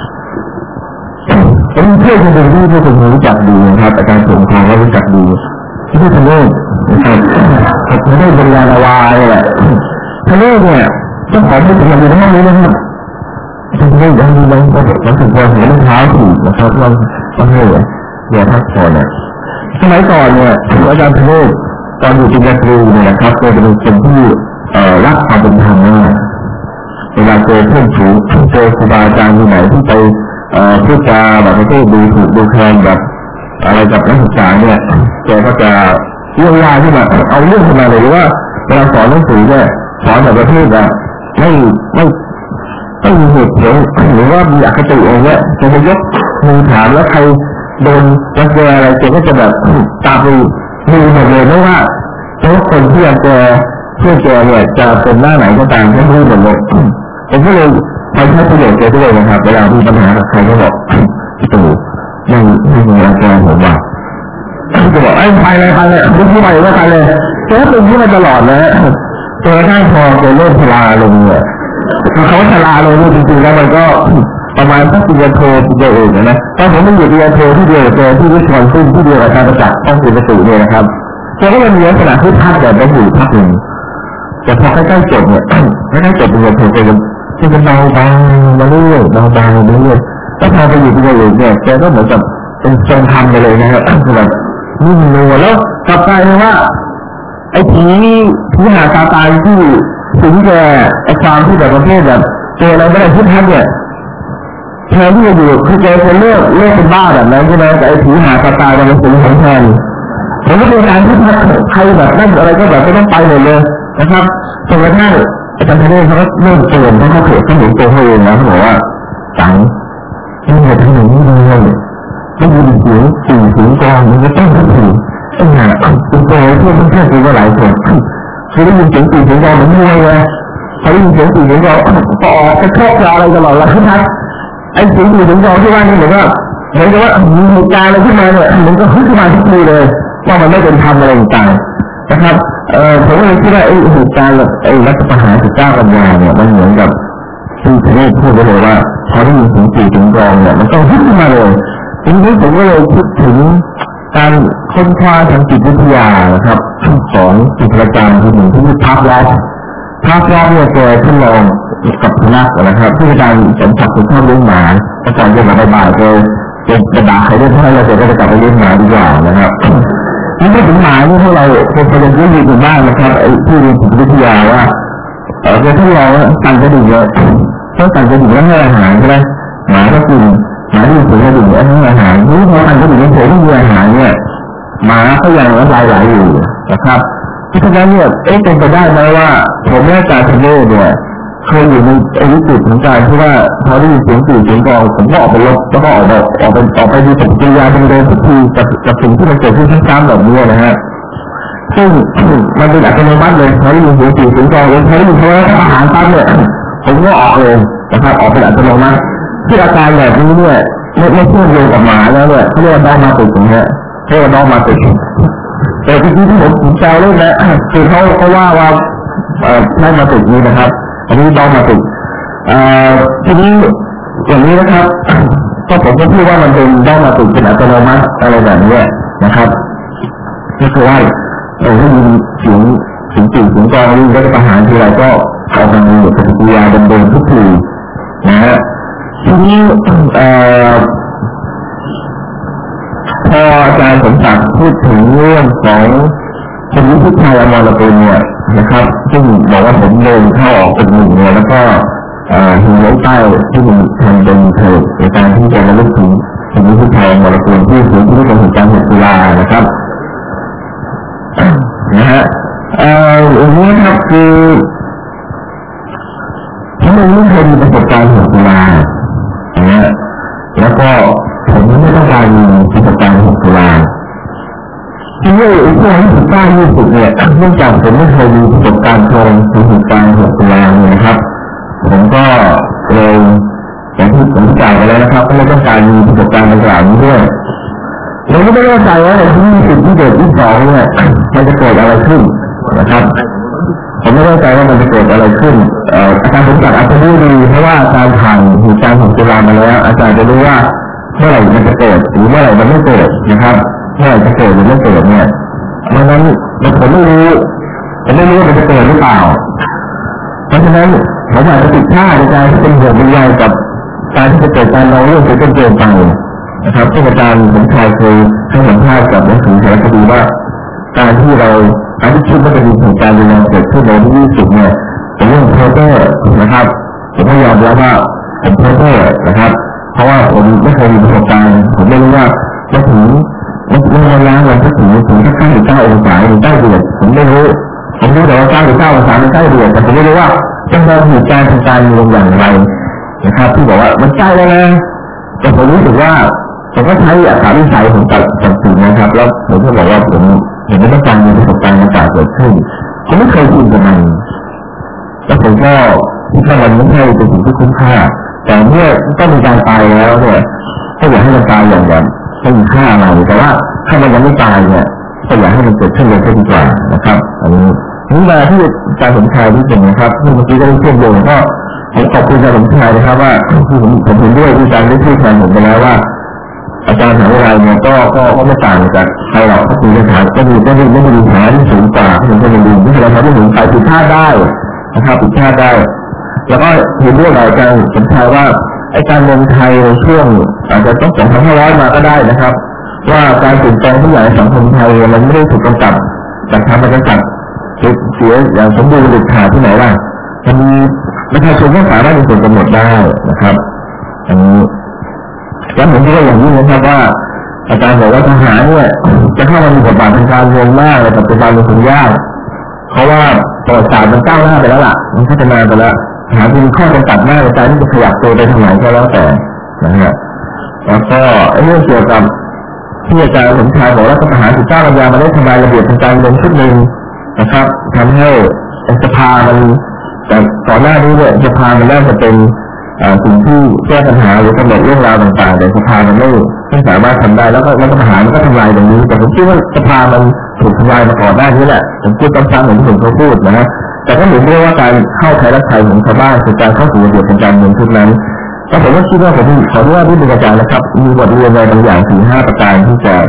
[SPEAKER 1] ผมเพื่อนคนหนึ่งที่ที่ผมรู้จักดีนะครับอาจารย์สมพงษ์ก็รู้จักดีที่ทะเลนะครับทะเลเป็นยานาวาเลยแหละทะเลเนี่ยเจ้าของที่ผมอยู่ในห้องนี้นะครับทะเลยังมีบางคนบางคนหัวหัวรองเท้าถูกนะครับเราต้องให้เดี๋ยวพักผ่อนเนี่ยสมัยก่อนเนี่ยอาจารย์ทะเลตอนอยู่ปริญญาตรีเนี่ยนะครับเคยเป็นคนที่รักความเป็นธรรมมากเวลาเจอเพื่อนฝูงเจอครูบาอาจารย์ที่ไหนที่ไปพูดจาแบบไม่ดูถูกดูแคลนแบบอะไรกับนักศึกษาเนี่ยแกก็จะเรื่องราวที่แบบเอาเรื่องขึ้นมาเลยว่าเวลาสอนหนังสือเนี่ยสอนแบบประเภทแบบไม่ไม่ไม่มีเหตุผลหรือว่ามีอคติอะไรเงี้ยจะไปยกมือถามแล้วใครโดนรังแกอะไรแกก็จะแบบตามไปดูหมดเลยไม่ว่าทุกคนที่แกเพื่อแกเนี่ยจะเป็นหน้าไหนก็ตามทั้งรู้หมดเลยผมก็เลยไปใช้ประโยชน์แกด้วยนะครับเวลามีปัญหากับใครก็บอกพี่ตู่ไม่ไม่มีอาการผมว่าจะบอกไอ้ไปเลยไปเลยไม่พูดไปว่าไปเลยแกเป็นที่มาตลอดนะจนกระทั่งพอแกเริ่มชราลงเนี่ยเขาชราลงจริงๆแล้วมันก็ประมาณสักปีโทปีเอกนะตอนผมมันอยู่ปีโทที่เดียวเจอที่วิชวลซึ่งที่เดียวกับการประจักษ์ต้องเป็นประตูเนี่ยนะครับแกก็ยังมีลักษณะที่พักแบบไม่อยู่พักหนึ่งแต่พอใกล้ๆจบเนี่ยใกล้ๆจบปีโทแกจะที่เป็นเบาบางมาเรื่อยเบาบางมาเรื่อยแล้วพอไปอยู่ปีเอกเนี่ยแกก็เหมือนกับเป็นทรงธรรมไปเลยนะครับแบบนิ่มนวลแล้วกลับกลายเป็นว่าไอ้ผีผีหาตาตายที่ถึงแกไอ้ความที่แบบประเภทแบบเจออะไรไม่ได้พุทธันเนี่ยแทนที่จะอยู่คือแกจะเลิกเลิกเป็นบ้าแบบนั้นใช่ไหมแต่ไอ้ผีหาตาตายมันเป็นของแทนผมก็เป็นการที่ใครแบบนั่นอะไรก็แบบไม่ต้องไปหมดเลยนะครับจนกระทั่งอาจารย์ทะเลเขาก็เริ่มเตือนเขาเขาเถิดเขาเห็นตัวเขาเองนะเขาบอกว่าสังที่เหตุที่หนึ่งนี่เลยไม่ยินเสียงสี่เสียงกลางมันก็ต้องทั้งสี่ต้องหาเป็นตัวเพื่อนเพื่อนคือว่าหลายคนคือได้ยินเสียงสี่เสียงกลางเหมือนมวยเลยพอได้ยินเสียงสี่เสียงกลางก็ออกกระชากอะไรตลอดละขึ้นทักไอ้เสียงสี่เสียงกลางที่ว่านี่เหมือนว่าเหมือนกับว่ามีเหตุการณ์อะไรขึ้นมาเนี่ยมันก็ขึ้นมาทุกทีเลยว่ามันไม่เป็นธรรมอะไรต่างๆนะครับเอ่อผมเลยคิดว่าไอ้เหตุการณ์ไอ้รัฐประหารสิบเก้ากันยาเนี่ยมันเหมือนกับที่ทะเลพูดไปเลยว่าพอได้ยินเสียงสี่เสียงกลางเนี่ยมันต้องขึ้นมาเลยทีนี้ผมก็เลยคิดถึงการค้นคว้าทางจิตวิทยานะครับของจิตวิทยาที่หนึ่งที่พักล็อกพักล็อกเนี่ยแกทดลองกับสุนัขนะครับที่อาจารย์สมศักดิ์คุณชอบเลี้ยงหมาอาจารย์จะมาบ่ายๆเลยจะด่าใครได้เท่าไหร่เราจะได้กลับไปเลี้ยงหมาดีกว่านะครับนี่ไม่ถึงหมานี่พวกเราคนประเด็นเรื่องอยู่บ้างนะครับไอ้ที่เรียนจิตวิทยาว่าเออจะทดลองสั่งกระดิ่งเลยต้องสั่งกระดิ่งแล้วให้อาหารใช่ไหมหมาก็กินหมาที่ถึงกระดิ่งแล้วให้อาหารนี่พอสั่งกระดิ่งแล้วผมไม่มีอาหารเนี่ยหมาก็ยังน้ำลายไหลอยู่นะครับเพราะฉะนั้นเนี่ยเอ๊ะเป็นไปได้ไหมว่าผมและอาจารย์ทะเลเนี่ยเคยอยู่ในอายุจุดของการที่ว่าพอได้ยินเสียงตื่นเสียงกองผมก็ออกไปลบแล้วก็ออกไปออกไปออกไปดูปฏิกิริยาเดิมๆทุกทีกับกับสิ่งที่มันเกิดขึ้นซ้ำๆแบบนี้นะฮะซึ่งมันเป็นอัตโนมัติเลยพอได้ยินเสียงตื่นเสียงกองเองพอได้ยินเพราะอาหารปั๊บเนี่ยผมก็ออกเลยนะครับออกเป็นอัตโนมัติที่อาการแบบนี้เนี่ยไม่ไม่เชื่อมโยงกับหมาแล้วเนี่ยเขาเรียกว่าด้อมมาติดอย่างเงี้ยเรียกว่าด้อมมาติดแต่จริงๆที่ผมผมแซวเล่นนะคือเขาเขาว่าว่าเอ่อด้อมมาติดนี้นะครับอันนี้ด้อมมาติดทีนี้อย่างนี้นะครับก็ผมก็พูดว่ามันเป็นด้อมมาติดเป็นอัตโนมัติอะไรแบบนี้นะครับก็คือว่าเราได้ยินเสียงเสียงตื่นเสียงกองวิ่งแล้วก็ประหารทีไรก็เอามาดูปฏิกิริยาเดิมๆทุกทีนะฮะทีนี้พออาจารย์สมศักดิ์พูดถึงเรื่องของคนนี้ผู้ชายอมรกุลเนี่ยนะครับซึ่งบอกว่าผมเดินเข้าออกเป็นหนึ่งเนี่ยแล้วก็หินไว้ใต้ที่มันทำเป็นเถิดในการที่จะระลึกถึงคนนี้ผู้ชายอมรกุลที่เสียชีวิตในเหตุการณ์หกตุลานะครับนะฮะเอ่ออันนี้ครับคือผมเองไม่เคยมีประสบการณ์หกตุลานะฮะแล้วก็ผมไม่ต้องการมีประสบการณ์หกตุลาที่ว่าไอ้พวกที่สิบเก้ายี่สิบเนี่ยเนื่องจากผมไม่เคยมีประสบการณ์ตรงในเหตุการณ์หกตุลาเนี่ยนะครับผมก็เลยอย่างที่ผมกล่าวไปแล้วนะครับก็ไม่ต้องการมีประสบการณ์ดังกล่าวนี้ด้วยเราก็ไม่แน่ใจว่าในที่ยี่สิบที่เด็กที่สองเนี่ยมันจะเกิดอะไรขึ้นนะครับผมไม่แน่ใจว่ามันจะเกิดอะไรขึ้นอาจารย์ผมจัดอาจจะรู้ดีเพราะว่าอาจารย์ผ่านเหตุการณ์ของตุลามาแล้วอาจารย์จะรู้ว่าเมื่อไหร่มันจะเกิดหรือเมื่อไหร่มันไม่เกิดนะครับเมื่อไหร่จะเกิดหรือไม่เกิดเนี่ยเพราะฉะนั้นผมไม่รู้ผมไม่รู้ว่ามันจะเกิดหรือเปล่าเพราะฉะนั้นผมอาจจะติดท่าในการที่เป็นห่วงเป็นใยกับการที่จะเกิดการลองเรื่องเกิดเกินไปนะครับที่อาจารย์ผมเคยเคยให้สัมภาษณ์กับหนังสือสารคดีว่าการที่เราการที่คิดว่าจะมีเหตุการณ์รุนแรงเกิดขึ้นในที่ยี่สิบเนี่ยเป็นเรื่องเพ้อเจ้อนะครับผมไม่ยอมรับว่าผมเพ้อเจ้อนะครับเพราะว่าผมไม่เคยมีประสบการณ์ผมไม่รู้ว่าจะถึงวันวันล้างวันที่ถึงถึงแค่เก้าหรือเก้าองศาหรือเก้าเดือดผมไม่รู้ผมรู้แต่ว่าเก้าหรือเก้าองศาหรือเก้าเดือดแต่ผมไม่รู้ว่าจะมีเหตุการณ์ทางการเมืองอย่างไรนะครับที่บอกว่ามันใกล้แล้วนะแต่ผมรู้สึกว่าผมก็ใช้อัตราวิสัยของตัดตัดสินนะครับแล้วผมก็บอกว่าผมเห็นว่าการมีประสบการณ์ต่างๆเกิดขึ้นผมไม่เคยชินกับมันแล้วผมก็ที่ถ้ามันไม่ใช่เป็นสิ่งที่คุ้มค่าแต่เมื่อต้องมีการตายแล้วเนี่ยก็อยากให้มันตายอย่างแบบไม่มีค่าอะไรแต่ว่าถ้ามันยังไม่ตายเนี่ยก็อยากให้มันเกิดขึ้นเลยก็ดีกว่านะครับอันนี้นี่มาที่อาจารย์สมชายที่เป็นนะครับที่เมื่อกี้ได้เชื่อมโยงก็ผมขอบคุณอาจารย์สมชายนะครับว่าที่ผมผมเห็นด้วยที่อาจารย์ได้พูดแทนผมไปแล้วว่าอาจารย์มหาวิทยาลัยเนี่ยก็ก็ก็ไม่ต่างจากใครหรอกก็คือในฐานก็มีก็มีไม่มีฐานที่สูงกว่าที่ผมจะดูที่เราทำให้ถึงไปผิดพลาดได้นะครับผิดพลาดได้แล้วก็เห็นด้วยกับอาจารย์สมชายว่าไอ้การเมืองไทยในช่วงอาจจะต้องสองพันห้าร้อยมาก็ได้นะครับว่าการเปลี่ยนแปลงทุกอย่างในสังคมไทยมันไม่ได้ถูกกำกับจากทางการจัดเสียอย่างสมบูรณ์เด็ดขาดที่ไหนล่ะมันมีประชาชนก็สามารถมีส่วนกำหนดได้นะครับอันนี้แล้วผมก็อย่างนี้นะครับว่าอาจารย์บอกว่าทหารเนี่ยจะเข้ามามีบทบาททางการเมืองมากในปัจจุบันเป็นสิ่งยากเพราะว่าประวัติศาสตร์มันก้าวหน้าไปแล้วล่ะมันพัฒนาไปแล้วทหารมีข้อจำกัดมากในการที่จะขยับตัวไปทางไหนก็แล้วแต่นะฮะแล้วก็เรื่องเกี่ยวกับที่อาจารย์สมชายบอกว่าทหารสิบเก้ากันยามาได้ทำลายระเบียบทางการเมืองชุดหนึ่งนะครับทำให้สภามันแต่ก่อนหน้านี้เนี่ยสภามันน่าจะเป็นสิ่งที่แก้ปัญหาหรือกำหนดเรื่องราวต่างๆแต่สภามันไม่ไม่สามารถทำได้แล้วก็รัฐประหารมันก็ทำลายตรงนี้แต่ผมคิดว่าสภามันถูกทำลายมาก่อนหน้านี้แหละผมพูดซ้ำๆเหมือนที่ผมเคยพูดนะฮะแต่ก็เห็นด้วยว่าการเข้าไทยรักไทยของชาวบ้านคือการเข้าสู่ระเบียบทางการเมืองชุดนั้นก็ผมก็คิดว่าผมขออนุญาตที่เป็นอาจารย์นะครับมีบทเรียนอะไรบางอย่างสี่ห้าประการที่จะ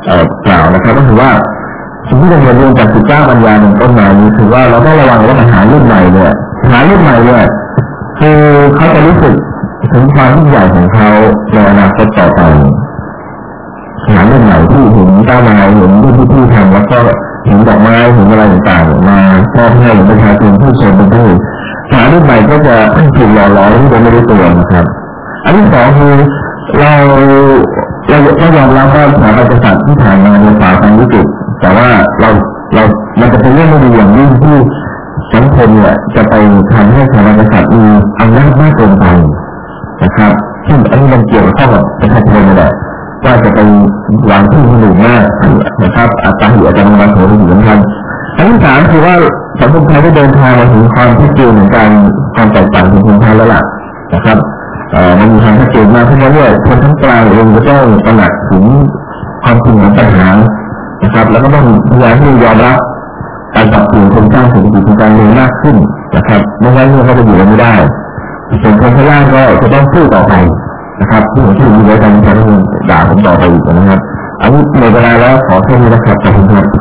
[SPEAKER 1] กล่าวนะครับก็คือว่าสิ่งที่เราเรียนรู้จากสิบเก้าปัญญาในต้นมานี้คือว่าเราต้องระวังว่าปัญหารุ่นใหม่เนี่ยปัญหารุ่นใหม่เนี่ยคือเขาจะรู้สึกถึงความยิ่งใหญ่ของเขาในอนาคตต่อไปปัญหารุ่นใหม่ที่เห็นก้าวมาเห็นรุ่นที่พี่ทำแล้วก็เห็นดอกไม้เห็นอะไรต่างๆมามอบให้ประชาชนผู้ชมเป็นผู้ปัญหารุ่นใหม่ก็จะถูกหล่อหลอมที่เราไม่รู้ตัวนะครับอันที่สองคือเราเราต้องยอมรับว่าสถาบันกษัตริย์ที่ผ่านมาในฝ่าฟันวิกฤตแต่ว่าเราเรามันจะเป็นเรื่องไม่ดีอย่างยิ่งที่สังคมเนี่ยจะไปทำให้สถาบันกษัตริย์มีอำนาจมากเกินไปนะครับซึ่งอันนี้มันเกี่ยวข้องกับประชาชนนี่แหละว่าจะไปวางที่ให้หนุนมากนะครับอาจจะอยู่อาจจะมีบางส่วนที่สำคัญอันที่สามคือว่าสังคมไทยได้เดินทางมาถึงความชัดเจนในการความแตกต่างของคนไทยแล้วล่ะนะครับมันมีความชัดเจนมากเพราะฉะนั้นคนทั้งกลางเองก็ต้องตระหนักถึงความจริงของปัญหานะครับแล้วก็ต้องพยายามที่ยอมรับการปรับเปลี่ยนโครงสร้างเศรษฐกิจทางการเมืองมากขึ้นนะครับไม่งั้นเนี่ยเขาจะอยู่กันไม่ได้ส่วนคนข้างล่างก็จะต้องสู้ต่อไปนะครับที่ผมที่มีไว้การการที่ด่าผมต่อไปอีกนะครับอันนี้หมดเวลาแล้วขอแค่นี้นะครับขอบคุณครับ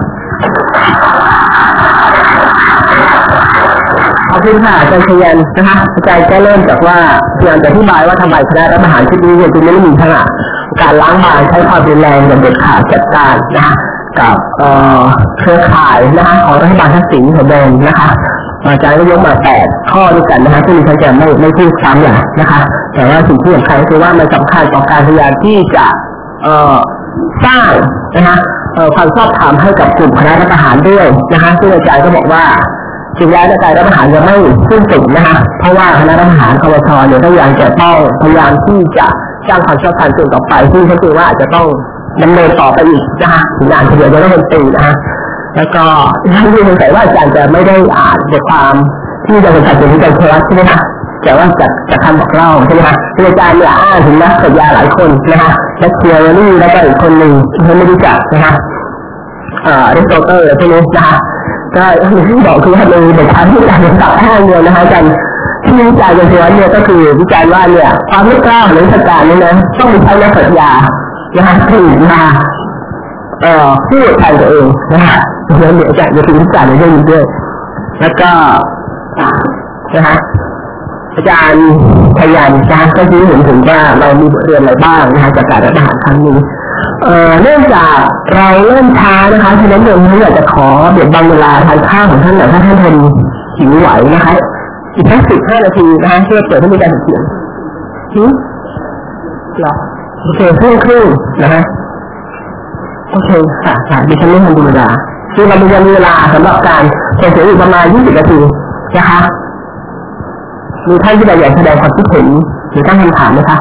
[SPEAKER 2] ขอบคุณค่ะอาจารย์ชยันนะคะอาจารย์ก็เริ่มจากว่าพยายามจะอธิบายว่าทำไมคณะรัฐประหารชุดนี้จึงไม่ได้มีขนาดการล้างบางใช้ความรุนแรงอย่างเด็ดขาดจัดการนะคะกับเครือข่ายนะคะของรัฐบาลทักษิณของเดิมนะคะอาจารย์ก็ยกมาแปดข้อด้วยกันนะคะซึ่งฉันจะไม่ไม่พูดซ้ำอย่างนะคะแต่ว่าสิ่งที่สำคัญคือว่ามันสำคัญต่อการพยายามที่จะสร้างนะคะความชอบธรรมให้กับกลุ่มคณะรัฐประหารด้วยนะคะซึ่งอาจารย์ก็บอกว่าจริงแล้วการรัฐประหารยังไม่สิ้นสุดนะคะเพราะว่าคณะรัฐประหารควชเนี่ยก็ยังจะต้องพยายามที่จะสร้างความชอบธรรมต่อไปซึ่งก็คือว่าอาจจะต้องดำเนินต่อไปอีกนะคะงานเดียวจะต้องเป็นปีนะคะแล้วก็ที่ที่สงสัยว่าอาจารย์จะไม่ได้อ่านบทความที่จะเป็นการเป็นการเคลัสใช่ไหมคะแต่ว่าจะจะทำบอกเล่าใช่ไหมคะอาจารย์เนี่ยอ้างถึงนักปรัชญาหลายคนนะคะและเทียรี่แล้วก็อีกคนหนึ่งที่ไม่รู้จักนะคะอ่าอริสโตเติลใช่ไหมนะคะก็ที่บอกคือว่าในบทความที่อาจารย์ตัดแห้งเนี่ยนะคะอาจารย์ที่วิจารณ์กันส่วนเนี่ยก็คือวิจารณ์ว่าเนี่ยความไม่กล้าหรือสการนี่นะต้องมีใช้นักปรัชญานะคะที่มาเอ่อพูดแทนตัวเองนะคะแล้วเดี๋ยวอาจารย์จะถึงวิจารณ์ในเรื่องนี้ด้วยแล้วก็นะคะอาจารย์พยายามนะคะก็ชี้เห็นถึงว่าเรามีบทเรียนอะไรบ้างนะคะจากการรัฐประหารครั้งนี้เอ่อเนื่องจากเราเริ่มช้านะคะฉะนั้นเดี๋ยวนี้อยากจะขอเดี๋ยวบางเวลาทานข้าวของท่านหน่อยถ้าท่านทนหิวไหวนะคะอีกแค่สิบห้านาทีนะคะเพื่อเปิดให้มีการเขียนหิวหรอโอเคครึ่งครึ่งนะฮะโอเคค่ะค่ะดิฉันไม่ทันดูเวลาคือเรามีเวลาสำหรับการเขียนเสียงอีกประมาณยี่สิบนาทีนะคะมีท่านที่อยากแสดงความคิดเห็นหรือตั้งคำถามไหมคะ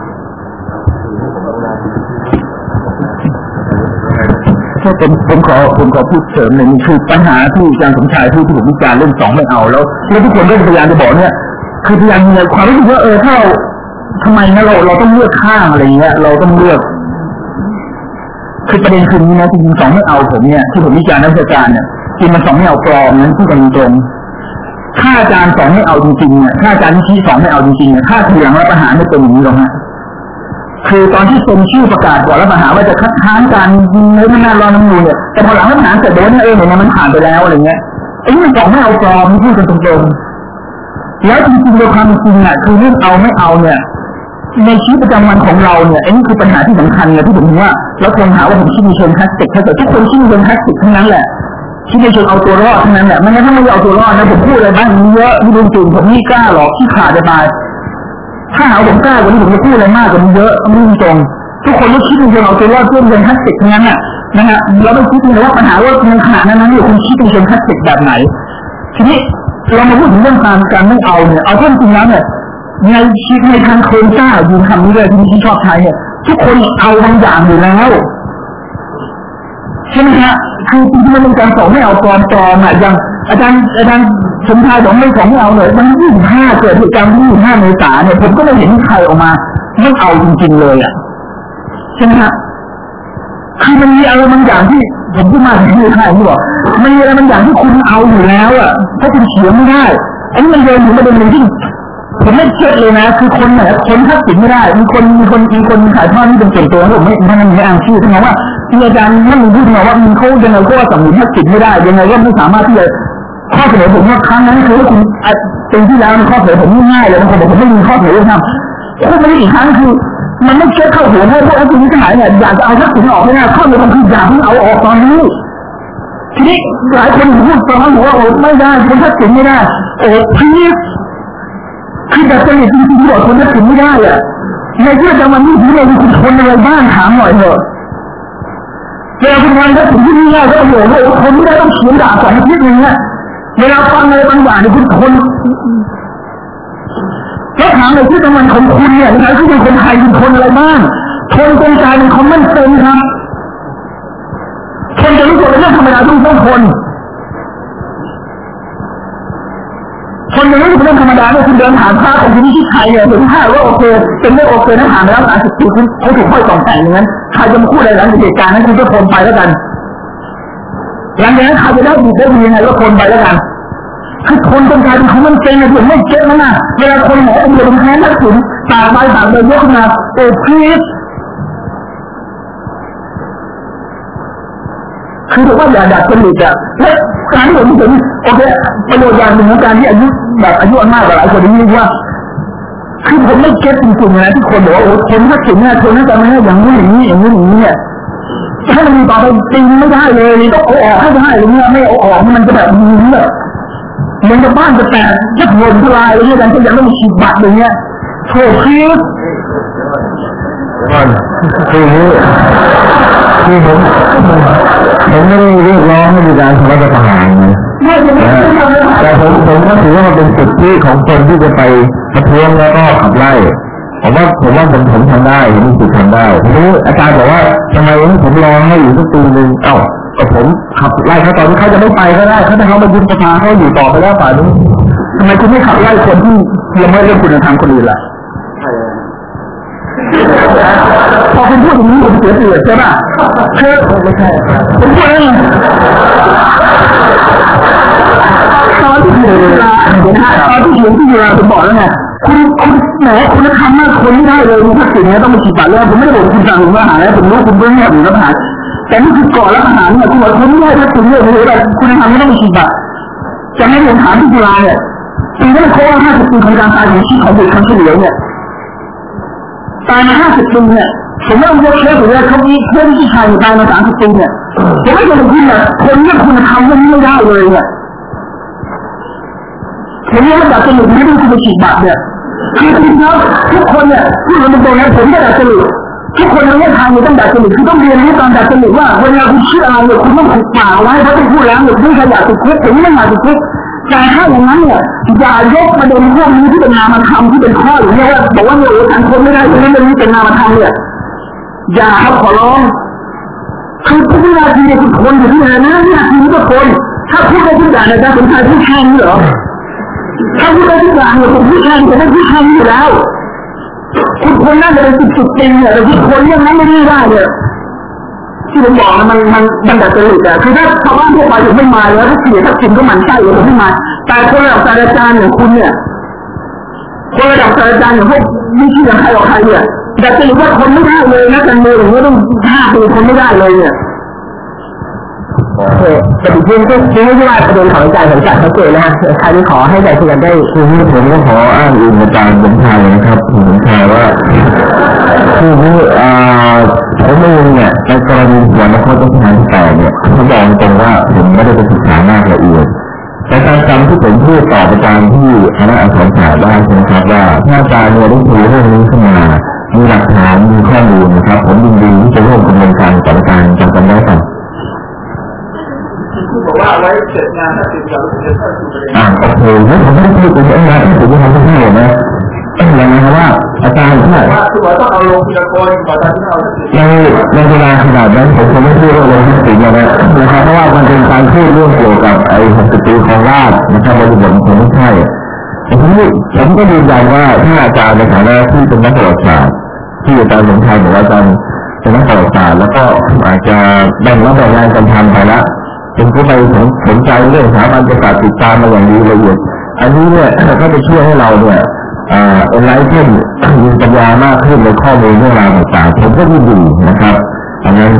[SPEAKER 3] ถ้าผมผมขอผมขอพูดเสริมหนึ่งคือปัญหาที่อาจารย์สมชายพูดที่ผมวิจารณ์เรื่องสองไม่เอาแล้วแล้วทุกคนก็พยายามจะบอกเนี่ยคือพยายามมีความรู้สึกว่าเออถ้าเราทำไมนะเราเราต้องเลือกข้างอะไรเงี้ยเราต้องเลือกคือประเด็นคือนี้นะจริงๆสองไม่เอาผมเนี่ยที่ผมวิจารณ์นักวิชาการเนี่ยจริงมันสองไม่เอาปลอมนั้นพูดกันตรงถ้าอาจารย์สองไม่เอาจริงๆเนี่ยถ้าอาจารย์ชี้สองไม่เอาจริงๆเนี่ยถ้าทีหลังรัฐประหารไม่เป็นอย่างนี้หรอกฮะคือตอนที่เซ็นชื่อประกาศก่อนรัฐประหารว่าจะคัดค้านการในพนันรอน้ำนูเนี่ยแต่พอหลังรัฐประหารเสร็จแล้วเนี่ยเออเนี่ยมันผ่านไปแล้วอะไรเงี้ยไอ้นี่มันสองไม่เอาปลอมพูดกันตรงๆแล้วจริงๆโดยความจริงอ่ะคือเรื่องเอาไม่เอาเนี่ยในชีวิตประจำวันของเราเนี่ยไอ้นี่คือปัญหาที่สำคัญเลยที่ผมว่าแล้วคนหาว่าผมคิดในเชิงแท็กติกถ้าเกิดทุกคนคิดในเชิงแท็กติกทั้งนั้นแหละคิดในเชิงเอาตัวรอดทั้งนั้นแหละไม่งั้นถ้าไม่เอาตัวรอดนะผมพูดอะไรบ้างเยอะที่จริงๆผมไม่กล้าหรอกที่ขาดจะตายถ้าหาผมกล้ากว่านี้ผมจะพูดอะไรมากกว่านี้เยอะไม่ตรงทุกคนก็คิดในเชิงเอาตัวรอดเพื่อเชิงแท็กติกทั้งนั้นน่ะนะฮะเราไม่คิดเลยว่าปัญหาว่าในขณะนั้นนั้นเนี่ยคุณคิดในเชิงแท็กติกแบบไหนทีนี้เรามาพูดถึงเรื่องการการไม่เอาเนี่ยเอาเรื่องจริงแล้วเนี่ยในชีวิตในทางโครงสร้างยืนคำนี้เลยที่ที่ชอบใช้เนี่ยทุกคนเอาบางอย่างอยู่แล้วใช่ไหมฮะคือจริงๆมันเป็นการสอนไม่เอาปลอมปลอมอ่ะอย่างอาจารย์อาจารย์สมชายบอกไม่สอนไม่เอาเลยมันยี่สิบห้าเกิดเหตุการณ์ยี่สิบห้าเมษายนเนี่ยผมก็ไม่เห็นใครออกมาไม่เอาจริงๆเลยอ่ะใช่ไหมฮะคือมันมีอะไรบางอย่างที่ผมพูดมาถึงที่ใครที่บอกมันมีอะไรบางอย่างที่คุณเอาอยู่แล้วอ่ะถ้าคุณเฉียงไม่ได้อันนี้มันเดินถึงประเด็นหนึ่งที่ผมไม่เชื่อเลยนะคือคนไหนคนทักษิณไม่ได้มีคนมีคนมีคนขายทอดที่เป็นเก่งตัวผมไม่ไม่ไม่อ้างชื่อทั้งนั้นว่าที่อาจารย์ท่านพูดมาว่ามันเขายังไงก็ว่าสำนึกทักษิณไม่ได้ยังไงก็ไม่สามารถที่จะข้อเสนอผมว่าครั้งนั้นคือว่าคุณปีที่แล้วข้อเสนอผมง่ายเลยบางคนบอกผมไม่มีข้อเสนอเลยครับพูดไม่ได้อีกครั้งคือมันไม่เชื่อเข้าหัวให้พวกนักศึกษาเนี่ยอยากจะเอาทักษิณออกไม่ได้ข้อเสนอมันคืออยากให้เอาออกตอนนี้ทีนี้หลายคนพูดตอนนั้นบอกว่าโอ้ไม่ได้คนทักษิณไม่ได้โอ้พี่คือแบบจะเห็นจริงๆบอกคนทักษิณไม่ได้อะในที่จะมันนี่ที่เราคุณคนอะไรบ้างถามหน่อยเถอะเวลาคุณวันทักษิณที่นี่ได้ก็โอ้โหคนไม่ได้ต้องเขียนด่าสองอาทิตย์นึงเนี่ยเวลาฟังอะไรบางอย่างเนี่ยคุณคนแล้วถามเลยที่ตะวันของคุณเนี่ยนะครับที่เป็นคนไทยเป็นคนอะไรบ้างคนเป็นกลายเป็นคอมมอนเซนส์ครับคนจะรู้สึกเป็นเรื่องธรรมดาทุกทุกคนคนจะรู้สึกเป็นเรื่องธรรมดาเนี่ยคุณเดินผ่านภาพของที่นี่ที่ไทยเนี่ยเห็นภาพว่าโอเคเป็นเรื่องโอเคนะถามแล้วอาจจะถูกเขาถูกค่อยสองแต่งอย่างนั้นใครจะมาพูดอะไรหลังจากเหตุการณ์นั้นคุณก็ทนไปแล้วกันหลังจากนั้นใครจะได้ดีได้ดียังไงก็ทนไปแล้วกันคือคนเป็นกลายเป็นคอมมอนเซนส์เนี่ยไม่เก็ตแล้วนะเวลาคนหมอเป็นคนแพ้ทักษิณตากใบตากใบยกขึ้นมาโอ้พีชคือถือว่าอย่าดัดจริตอะและการที่ผมเห็นโอเคประโยชน์อย่างหนึ่งของการที่อายุแบบอายุมากกว่าหลายคนนี่ว่าคือผมไม่เก็ตจริงๆนะที่คนบอกว่าโอ้คนทักษิณเนี่ยคนน่าจะไม่ได้อย่างนี้อย่างนี้อย่างนี้อย่างนี้เนี่ยถ้ามันมีต่อไปจริงไม่ได้เลยต้องเอาออกให้ได้หรือเนี่ยไม่เอาออกมันจะแบบนี้แบบเหมือนกับบ้านจะแตกจะถล่มทลายอะไรเงี้ยกันก็ยังไม่มีฉีดบัตรอย่างเงี้ยโถคือ
[SPEAKER 1] คือคือผมผมไม่ได้เรียกร้องให้มีการทำรัฐประหารนะแต่ผมผมก็ถือว่ามันเป็นสิทธิของคนที่จะไปประท้วงแล้วก็ขับไล่ผมว่าผมว่าผมผมทำได้ผมมีสิทธิ์ทำได้ทีนี้อาจารย์บอกว่าทำไมผมรอให้อยู่สักปีนึงเอ้าก็ผมขับไล่เขาตอนนี้เขาจะไม่ไปก็ได้เขาถ้าเขามายุบสภาเขาอยู่ต่อไปแล้วป่านี้
[SPEAKER 3] ทำไมคุณไม่ขับไล่คนที่ยังไม่เรื่องคุณธรรมคนอื่นล่ะพอคุณพูดอย่างนี้ผมเสียเปรียบใช่ป่ะคือไม่ใช่ผมพูดแล้วไงตอนที่อยู่ที่ลาเดี๋ยวนะตอนที่อยู่ที่ลาผมบอกแล้วไงคุณคุณแหมคุณทำมากคนไม่ได้เลยมีทักษิณเนี่ยต้องมาฉีดบัตรแล้วผมไม่ได้บอกคุณสั่งผมอาหารแล้วผมรู้คุณเพิ่งเนี่ยผมรับอาหารแต่นี่คือก่อนรับอาหารเนี่ยคุณบอกคุณไม่ได้ทักษิณเนี่ยเลยแบบคุณทำไม่ต้องมาฉีดบัตรจะให้ผมถามที่จุฬาเนี่ยปีนี้เขาว่าห้าสิบปีของการตายของชีพของเด็กครั้งเฉลี่ยเนี่ยตายมาห้าสิบปีเนี่ยผมว่าเยอะแยะเลยเขามีเพื่อนที่ชายตายมาสามสิบปีเนี่ยผมไม่เคยเห็นคุณเนี่ยคนเนี่ยคุณทำเรื่องนี้ไม่ได้เลยเนี่ยผมว่าดัดจริตไม่ได้คุณไปฉีดบัตรเนี่ยคือจริงๆแล้วทุกคนเนี่ยที่เราเป็นตัวนั้นผมก็ดัดจริตทุกคนในประเทศไทยต้องดัดจริตคือต้องเรียนรู้การดัดจริตว่าเวลาคุณคิดอะไรเนี่ยคุณต้องถูกป่าไว้เพราะที่พูดแล้วเนี่ยไม่ใช่อยากติดคุกผมไม่อยากติดคุกแต่ถ้าอย่างนั้นเนี่ยอย่ายกประเด็นพวกนี้ที่เป็นนามธรรมที่เป็นข้ออย่างนี้ว่าบอกว่าเนี่ยสังคมไม่ได้ที่นั่นเป็นนามธรรมเนี่ยอย่าครับขอร้องคือทุกวินาทีเนี่ยคือคนอยู่ที่ไหนนะวินาทีนี้ก็คนถ้าพูดได้ทุกอย่างเนี่ยจะเป็นชายผู้ชายนี่เหรอถ้าพูดได้ทุกอย่างเนี่ยเป็นผู้ชายจะเป็นผู้ชายอยู่แล้วคุณคนน่าจะเป็นสิบสิบปีเนี่ยแต่คุณคนเรื่องนั้นไม่ได้เนี่ยที่ผมบอกนะมันมันมันดัดจริตอะคือถ้าชาวบ้านทั่วไปถึงไม่มาแล้วถ้าเสียถ้ากินก็มันไส้เลยไม่มาแต่คนระดับศาสตราจารย์อย่างคุณเนี่ยคนระดับศาสตราจารย์อย่างพวกไม่เชื่อใครหรอกใครเนี่ยดัดจริตว่าคนไม่ได้เลยนะกันเลยอย่างนี้ต้องห้าปีคนไม่ได้เลยเนี่ยโอเคแต่จริงๆก็จริงไม่ใช่ว่าประเด็นของอาจารย์ผมจัดชัดเจนนะฮะใครที่ขอให้ได้คุยกันได้
[SPEAKER 1] คือที่ผมก็ขออ้างอิงอาจารย์สมชายนะครับสมชายว่าคืออ่าผมเองเนี่ยในกรณีหัวนักโทษต้องทานแต่เนี่ยเขาบอกตรงว่าผมไม่ได้ไปศึกษามากละเอียดแต่การจำที่ผมพูดต่ออาจารย์ที่คณะอักษรศาสตร์ได้ใช่ไหมครับว่าถ้าอาจารย์เนี่ยได้คุยเรื่องนี้ขึ้นมามีหลักฐานมีข้อมูลนะครับผมยินดีที่จะร่วมกระบวนการต่อการจำจำได้ครับ
[SPEAKER 3] บอกว่าไว้เสร็จงานถ้าติดกับเสร็จก็ถูกเลย
[SPEAKER 1] อ่าโอเคงั้นผมไม่ได้พูดถึงงานที่ผมจะทำให้ได้นะอย่างนี้ครับว่าอาจารย์ที่
[SPEAKER 3] ว่าคือว่าต้องเอาลงทีละคนก่อนที่เรา
[SPEAKER 1] ในในเวลาขนาดนั้นผมคงไม่พูดว่าลงที่สิ่งนะนะครับเพราะว่ามันเป็นการพูดเรื่องเกี่ยวกับไอ้หกสิบปีของราชนะครับบริบทของไม่ใช่แต่ทีนี้ผมก็ยืนยันว่าถ้าอาจารย์ในฐานะที่เป็นนักประวัติศาสตร์ที่อาจารย์สมชายบอกว่าอาจารย์เป็นนักประวัติศาสตร์แล้วก็อาจจะแบ่งรับแบ่งงานกันทำไปแล้วผมก็ไปสนใจเรื่องสถาบันกษัตริย์ติดตามมาอย่างดีละเอียดอันนี้เนี่ยก็จะช่วยให้เราเนี่ยอ่าเอ็นไลท์ขึ้นมีปัญญามากขึ้นในข้อมูลเรื่องราวต่างๆผมก็ยินดีนะครับดังนั้น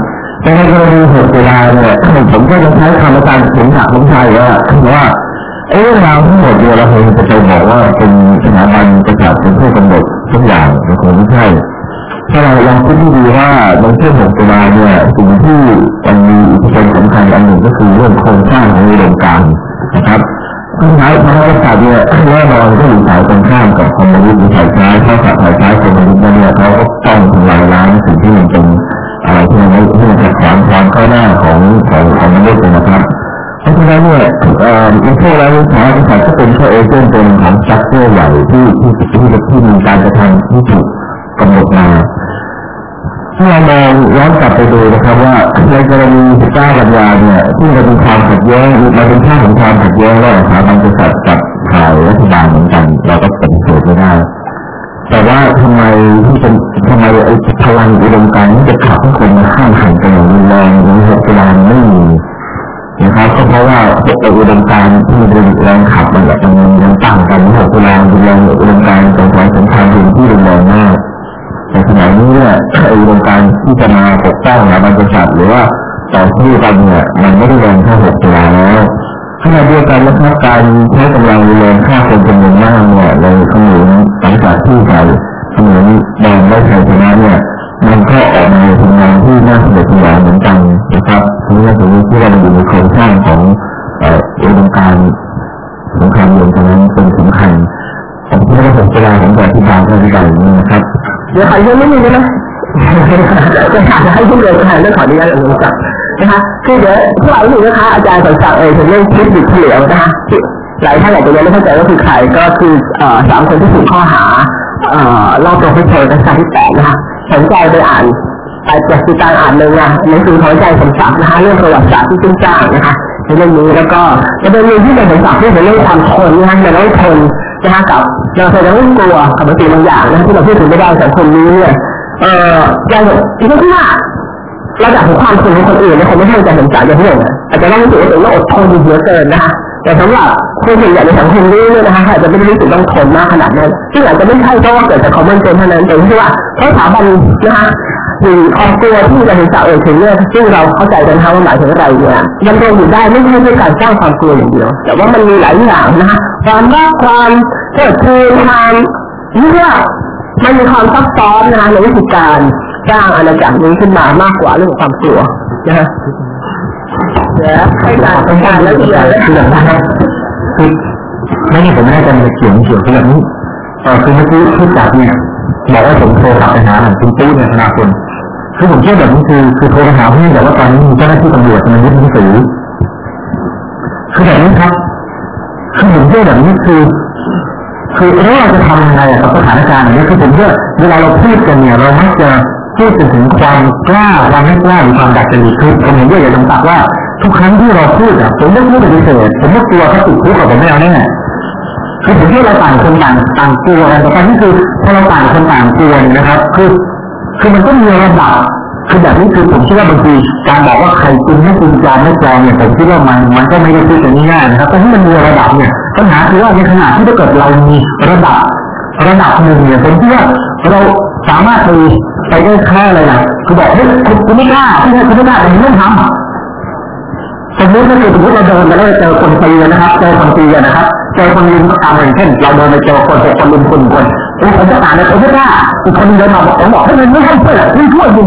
[SPEAKER 1] แต่ในกรณีหกตุลาเนี่ยผมก็จะใช้คำอาจารย์สมศักดิ์สมชัยว่าว่าเรื่องราวทั้งหมดเนี่ยเราคงจะไปบอกว่าเป็นสถาบันกษัตริย์เป็นผู้กำหนดทุกอย่างมันคงไม่ใช่ถ้าเราลองคิดดูว่าในช่วงหกตุลาเนี่ยสิ่งที่มันมีอิทธิพลสำคัญอันหนึ่งก็คือเรื่องโครงสร้างของอุดมการณ์นะครับผู้ใช้พระกษัตริย์เนี่ยแน่นอนก็อยู่สายตรงข้ามกับคอมมิวนิสต์หรือสายซ้ายถ้าสายซ้ายคอมมิวนิสต์เนี่ยเขาก็ต้องทำลายล้างสิ่งที่มันเป็นอะไรที่มันไม่ที่มันขัดขวางความก้าวหน้าของของของมนุษย์นะครับเพราะฉะนั้นเนี่ยในพวกเราเนี่ยพระกษัตริย์ก็เป็นแค่เอเจนต์ตัวหนึ่งของสตรัคเจอร์ใหญ่ที่ที่ที่ที่มีการกระทำที่ถูกกำหนดมาถ้าเรามองย้อนกลับไปดูนะครับว่าในกรณีสิบเก้ากันยาเนี่ยที่มันเป็นความขัดแย้งมันเป็นข้าของความขัดแย้งระหว่างสถาบันกษัตริย์กับฝ่ายรัฐบาลเหมือนกันเราก็ปฏิเสธไม่ได้แต่ว่าทำไมที่เป็นทำไมไอ้พลังอุดมการณ์ที่จะขับให้คนมาข้ามหันกันอย่างรุนแรงหรือหกตุลาไม่มีนะครับก็เพราะว่าอุดมการณ์ที่เป็นแรงขับมันแบบมันมันต่างกันหกตุลารุนแรงอุดมการณ์ของฝ่ายสงครามที่รุนแรงมากในสมัยนี้เนี่ยอุดมการณ์ที่จะมาปกป้องสถาบันกษัตริย์หรือว่าต่อสู้กันเนี่ยมันไม่ได้แรงเท่าหกตุลาแล้วขณะเดียวกันนะครับการใช้กำลังรุนแรงฆ่าคนจำนวนมากเนี่ยในขณะหลังจากที่ฝ่ายขณะนี้แดงได้ชัยชนะเนี่ยมันก็ออกมาทำงานที่น่าสนใจเหมือนกันนะครับนี่ก็คือที่เราอยู่ในโครงสร้างของอุดมการณ์สงครามเย็นตรงนั้นเป็นสำคัญผมคิดว่าผมจะลาผมจะอธิบายเรื่องนี้นะครับ
[SPEAKER 2] เดี๋ยวขอเยอะนิดนึงนะจะถามให้ผู้เรียนทานเรื่องขออนุญาตอนุญาตนะคะคือเดี๋ยวพวกเราหนึ่งนะคะอาจารย์สมศักดิ์เอ่ยถึงเรื่องคลิปดิบเฉลียวนะคะหลายท่านอาจจะยังไม่เข้าใจว่าคือใครก็คือสามคนที่ถูกข้อหาเล่าตัวพิเศษในการที่แปดนะคะสนใจไปอ่านไปจากติดตามอ่านเลยนะหนังสือของอาจารย์สมศักดิ์นะคะเรื่องประวัติศาสตร์ที่จึ้งจ้างนะคะในเรื่องนี้แล้วก็จะเป็นเรื่องที่อาจารย์สมศักดิ์พูดถึงเรื่องความทนนะคะในเรื่องทนนะคะกับเราเคยจะไม่กลัวกับบางสิ่งบางอย่างนะที่เราพูดถึงไม่ได้สังคมนี้เนี่ยเอ่ออย่างที่ที่ว่าระดับของความทนของคนอื่นเนี่ยคงไม่ใช่จะเห็นจ่ายอย่างเดียวอาจจะต้องรู้สึกว่าตัวเองอดทนเยอะเกินนะคะแต่สำหรับคนส่วนใหญ่ในสังคมนี้เนี่ยนะคะอาจจะไม่ได้รู้สึกต้องทนมากขนาดนั้นซึ่งอาจจะไม่ใช่เพราะว่าเกิดจากคอมมอนเซนส์เท่านั้นแต่ที่ว่าเพราะสถาบันนะคะหรือความกลัวที่จะเห็นจ่ายเอ่ยถึงเนี่ยซึ่งเราเข้าใจกันว่าหมายถึงอะไรเนี่ยมันรวมอยู่ได้ไม่ใช่ด้วยการสร้างความกลัวอย่างเดียวแต่ว่ามันมีหลายอย่างนะคะความรักความเกิดเทินความเลือกมันมีความซับซ้อนนะคะในวิธีการสร้างอาณาจักรนี้ขึ้นมามากกว่าเรื่องความกลัวนะฮะเดี๋ยวให้การทำงานแล้วทีเดียว
[SPEAKER 1] คือแบบนั้นคือไม่ใช่ผมไม่ได้จะมาเขียนเกี่ยวกับเรื่องนี้เออคือเมื่อกี้ที่จัดเนี่ยบอกว่าผมโทรศัพท์ไปหาคุณตู้ในธนาคารคือผมเชื่อแบบนี้คือคือโทรไปหาพี่แต่ว่าตอนนี้มีเจ้าหน้าที่ตำรวจมายึดหนังสือคือแบบนี้ครับคือผมเชื่อแบบนี้คือคือแล้วเราจะทำยังไงกับสถานการณ์อย่างนี้คือผมเชื่อเวลาเราพูดกันเนี่ยเรามักจะพูดถึงความกล้าความไม่กล้าหรือความดัดจริตคือผมเห็นด้วยอย่างต่างๆว่าทุกครั้งที่เราพูดอ่ะผมไม่พูดปฏิเสธผมไม่กลัวเขาติดคุกกับผมไม่เอาแน่คือผมเชื่อเราต่างคนต่างต่างกลัวกันแต่ตอนนี้คือพอเราต่างคนต่างกลัวนะครับคือคือมันก็มีระดับคือแบบนี้คือผมคิดว่าบางทีการบอกว่าใครจริงไม่จริงปลอมไม่ปลอมเนี่ยผมคิดว่ามันมันก็ไม่ได้พูดกันง่ายๆนะครับแต่ที่มันมีระดับเนี่ยปัญหาคือว่าในขณะที่ถ้าเกิดเรามีระดับระดับหนึ่งเนี่ยผมคิดว่าเราสามารถไปไปได้แค่อะไรนะคือบอกเฮ้ยคุณไม่กล้าคุณไม่คุณไม่กล้าแต่ไม่ทำสมมติถ้าเกิดสมมติเราเดินไปแล้วเจอคนตีนะครับเจอคนตีนะครับเจอคนลุมก็ตามอย่างเช่นเราเดินไปเจอคนหกคนลุมคนคนผมผมจะอ่านเลยผมไม่กล้าอีกคนเดินมาบอกผมบอกให้มันไม่ให้ช่วยไม่ช่วยจริง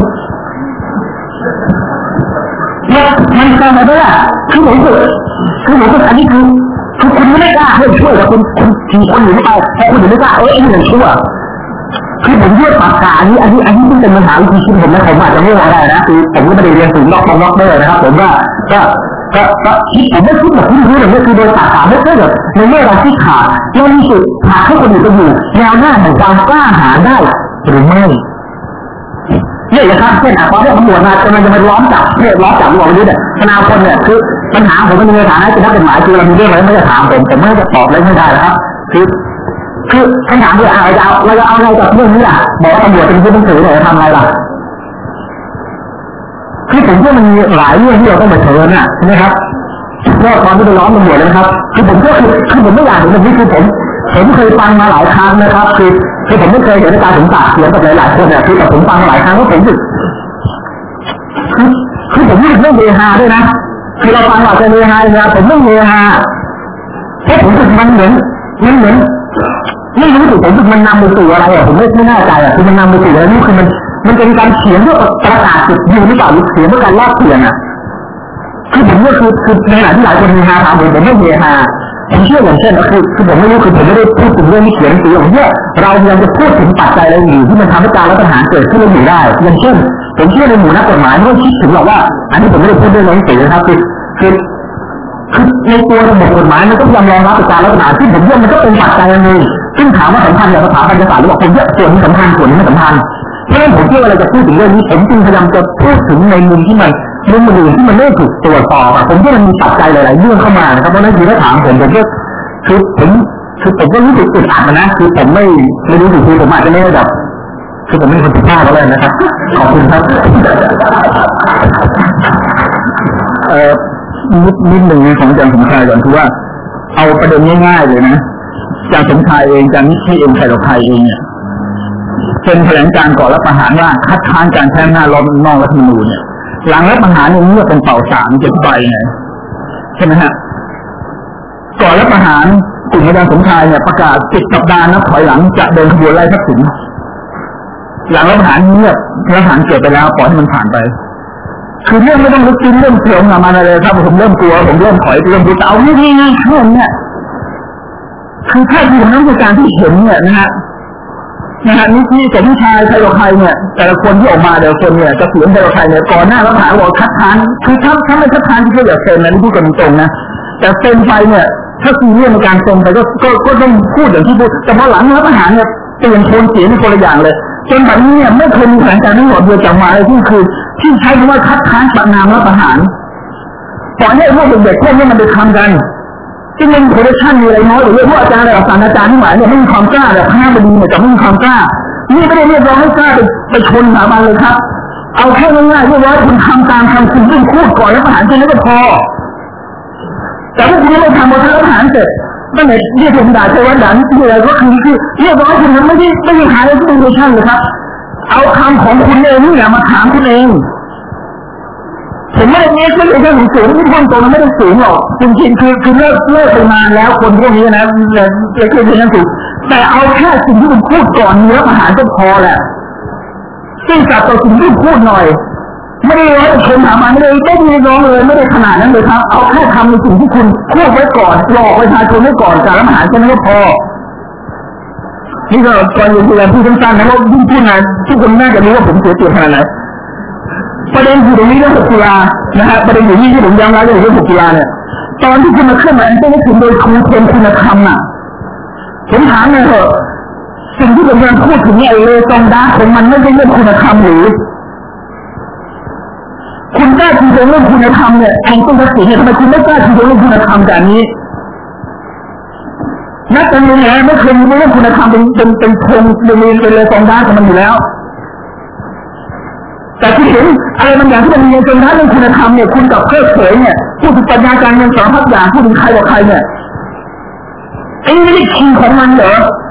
[SPEAKER 1] เนี่ยมันเกิดอะไรล่ะคือผมคือคือผมคืออันนี้คือคือคุณไม่กล้าให้ช่วยแต่คุณคุณทีคนอยู่ไม่ไปพอคุณอยู่ไม่กล้าเอ้ยไอ้นี่ชั่วคือผมเลือกปากกาอันนี้อันนี้อันนี้ที่เป็นปัญหาวิธีคิดผมนะผมอาจจะไม่อะไรนะคือผมก็ไม่ได้เรียนถึงนอกนอกเด้อนะครับผมว่าก็ก็ก็คิดผมไม่คิดแบบที่รู้แต่ไม่คือโดยปากกาไม่ใช่แบบในเมื่อเราคิดขาดเรามีสิทธิ์หาให้คนอื่นไปอยู่แนวหน้าแห่งความกล้าหาญได้หรือไม่เนี่ยนะครับเช่นอ่ะพอเรื่องตำรวจมาจะมันจะมาล้อมจับเนี่ยล้อมจับหลอกนี้เนี่ยธนาคารเนี่ยคือปัญหาผมมันมีในฐานะที่นักกฎหมายคือเรามีเรื่องอะไรไม่จะถามผมผมไม่จะตอบอะไรไม่ได้นะครับคือคือคำถามคืออะไรจะเอาเราจะเอาอะไรจากเรื่องนี้ล่ะบอกว่าตำรวจเป็นผู้ต้องถือเนี่ยทำอะไรล่ะคือผมว่ามันมีหลายเรื่องที่เราต้องมาเชิญน่ะใช่ไหมครับก็ตอนที่ไปล้อมตำรวจเลยนะครับคือผมก็คือคือผมไม่อยากเห็นแบบนี้คือผมผมเคยฟังมาหลายครั้งนะครับคือคือผมไม่เคยเห็นในการสมศักดิ์เขียนกับหลายๆคนเนี่ยคือแต่ผมฟังหลายครั้งว่าผมรู้สึกคือ
[SPEAKER 3] คือผมไม่ถึงเรื่องเฮฮาด้วยนะคือเราฟังอาจจะเฮฮาเนี่ยผมไม่เฮฮาเพราะผมรู้สึกมันเหมือนมันเหมือนไม่รู้สึกผมรู้สึกมันนำไปสู่อะไรอ่ะผมไม่ไม่แน่ใจอ่ะคือมันนำไปสู่อะไรนี่คือมันมันเป็นการเขียนเพื่อประกาศจุดยืนหรือเปล่าหรือเขียนเพื่อการแลกเปลี่ยนอ่ะคือผมก็คือคือในขณะที่หลายคนเฮฮาถามผมผมไม่เฮฮาผมเชื่ออย่างเช่นคือคือผมไม่รู้คือผมไม่ได้พูดถึงเรื่องนี้เขียนหรืออย่างเงี้ยเราพยายามจะพูดถึงปัจจัยอะไรอยู่ที่มันทำให้การรัฐประหารเกิดขึ้นอยู่ได้อย่างเช่นผมเชื่อในหมู่นักกฎหมายไม่ต้องคิดถึงหรอกว่าอันนี้ผมไม่ได้พูดเรื่องหนังสือนะครับคือคือคือในตัวระบบกฎหมายมันก็ยังรองรับการรัฐประหารซึ่งผมเชื่อมันก็เป็นปัจจัยนึงซึ่งถามว่าสำคัญอย่างสถาบันกษัตริย์หรือว่าผมเชื่อส่วนนี้สำคัญส่วนนี้ไม่สำคัญเพราะฉะนั้นผมเชื่อว่าเราจะพูดถึงเรื่องนี้ผมจึงพยายามจะพูดถึงในมุมที่มันมุมอื่นที่มันไม่ถูกตรวจสอบอ่ะผมเชื่อมันมีปัจจัยหลายๆเรื่องเข้ามานะครับเพราะฉะนั้นคือถ้าถามผมผมก็คือผมคือผมก็รู้สึกอึดอัดนะคือผมไม่ไม่รู้สึกคือผมอาจจะไม่ได้แบบคือผมไม่เป็นคนที่พลาดก็เลยนะครับขอบคุณครับเอ่อนิดนิดหนึ่งของอาจารย์สมชายก่อนคือว่าเอาประเด็นง่ายๆเลยนะอาจารย์สมชายเองอาจารย์นิธิเองไทยเราไทยเองเนี่ยเป็นแถลงการก่อนรัฐประหารว่าคัดค้านการใช้อำนาจล้อมนอกรัฐธรรมนูญเนี่ยหลังรัฐประหารเนี่ยเงียบเป็นเป่าสามเจ็ดใบไงใช่ไหมฮะก่อนรัฐประหารกลุ่มอาจารย์สมชายเนี่ยประกาศสิบสัปดาห์นับถอยหลังจะเดินขบวนไล่ทักษิณหลังรัฐประหารเงียบรัฐประหารเกิดไปแล้วปล่อยให้มันผ่านไปคือเรื่องไม่ต้องลึกซึ้งเรื่องเสียงมามาเลยครับผมเริ่มกลัวผมเริ่มถอยเริ่มดูเอาไม่ดีไงแค่นี้คือถ้าดูน้ำการที่เห็นเนี่ยนะฮะนะฮะนี่ที่สมชายไทยเราไทยเนี่ยแต่ละคนที่ออกมาแต่ละคนเนี่ยจะเสียงไทยเราไทยเนี่ยก่อนหน้ารัฐประหารบอกคัดค้านคือถ้าถ้าไม่คัดค้านที่เขาอยากเซ็นนะนี่พูดกันตรงนะแต่เซ็นไปเนี่ยถ้าคือเรื่องในการเซ็นไปก็ก็ก็ต้องพูดอย่างที่พูดแต่พอหลังรัฐประหารเนี่ยเปลี่ยนโทนเสียงเป็นคนละอย่างเลยจนแบบนี้เนี่ยไม่เคยมีแถลงการณ์ทั้งหมดเดียวจากมาเลยที่คือที่ใช้คำว่าคัดค้านประนามรัฐประหารปล่อยให้พวกเด็กๆพวกนี้มันไปทำกันซึ่งเป็นโพลิชั่นมีอะไรน้อยหรือพวกอาจารย์อะไรศาสตราจารย์ทั้งหลายเนี่ยไม่มีความกล้าแบบข้าบดีเนี่ยจะไม่มีความกล้านี่ไม่ได้เรียกร้องให้กล้าไปไปชนสถาบันเลยครับเอาแค่ง่ายๆเรียกว่าคุณทำตามคำคุณเรื่องพูดก่อนรัฐประหารแค่นั้นก็พอแต่ถ้าคุณไม่ทำพอรัฐประหารเสร็จตั้งแต่เรียกผมด่าเทวันด่านี่อะไรก็คือคือเรียกร้องคุณมันไม่ได้ไม่ได้หาอะไรที่เป็นโพลิชั่นเลยครับเอาคำของคุณเองนี่แหละมาถามคุณเองผมไม่ได้เน้นเรื่องการสูงที่คนโตมันไม่ได้สูงหรอกจริงๆคือคือเลิกเลิกไปนานแล้วคนพวกนี้นะเลยเลยคือเรื่องสูงแต่เอาแค่สิ่งที่คุณพูดก่อนเนื้ออาหารก็พอแหละซึ่งจับต่อสิ่งที่พูดหน่อยไม่ได้ร้อยคนถามมาไม่ได้ไม่ได้ร้องเลยไม่ได้ขนาดนั้นเลยครับเอาแค่ทำในสิ่งที่คุณพูดไว้ก่อนหลอกประชาชนไว้ก่อนการรับอาหารแค่นั้นก็พอนี่ก็ตอนอยู่ในผู้สั้นๆนะว่ายิ่งพูดนะทุกคนน่าจะรู้ว่าผมเสียเปรียบขนาดไหนประเด็นอยู่ตรงนี้เรื่องหกตุลานะฮะประเด็นอยู่ที่ที่ผมย้ำแล้วเรื่องหกตุลาเนี่ยตอนที่คุณมาเคลื่อนไหวต้องให้คุณโดยครูเทนคุณธรรมน่ะผมถามเลยเถอะสิ่งที่ผมกำลังพูดถึงเนี่ยเลยตรงด้านของมันไม่ใช่เรื่องคุณธรรมหรือคุณกล้าทีเรื่องคุณธรรมเนี่ยแทนต้นทักษิณเนี่ยทำไมคุณไม่กล้าทีเรื่องคุณธรรมแบบนี้นักการเมืองเนี่ยไม่เคยมีเรื่องคุณธรรมเป็นเป็นเป็นพงเป็นเป็นเลยตรงด้านของมันอยู่แล้วแต่ที่เห็นอะไรบางอย่างที่มันมีในเชิงด้านเรื่องคุณธรรมเนี่ยคุณกับเพิกเฉยเนี่ยพูดถึงปัญญาการเงินสารพัดอย่างพูดถึงใครกับใครเนี่ยไอ้นี่ไม่ได้คีย์ของมันเหรอ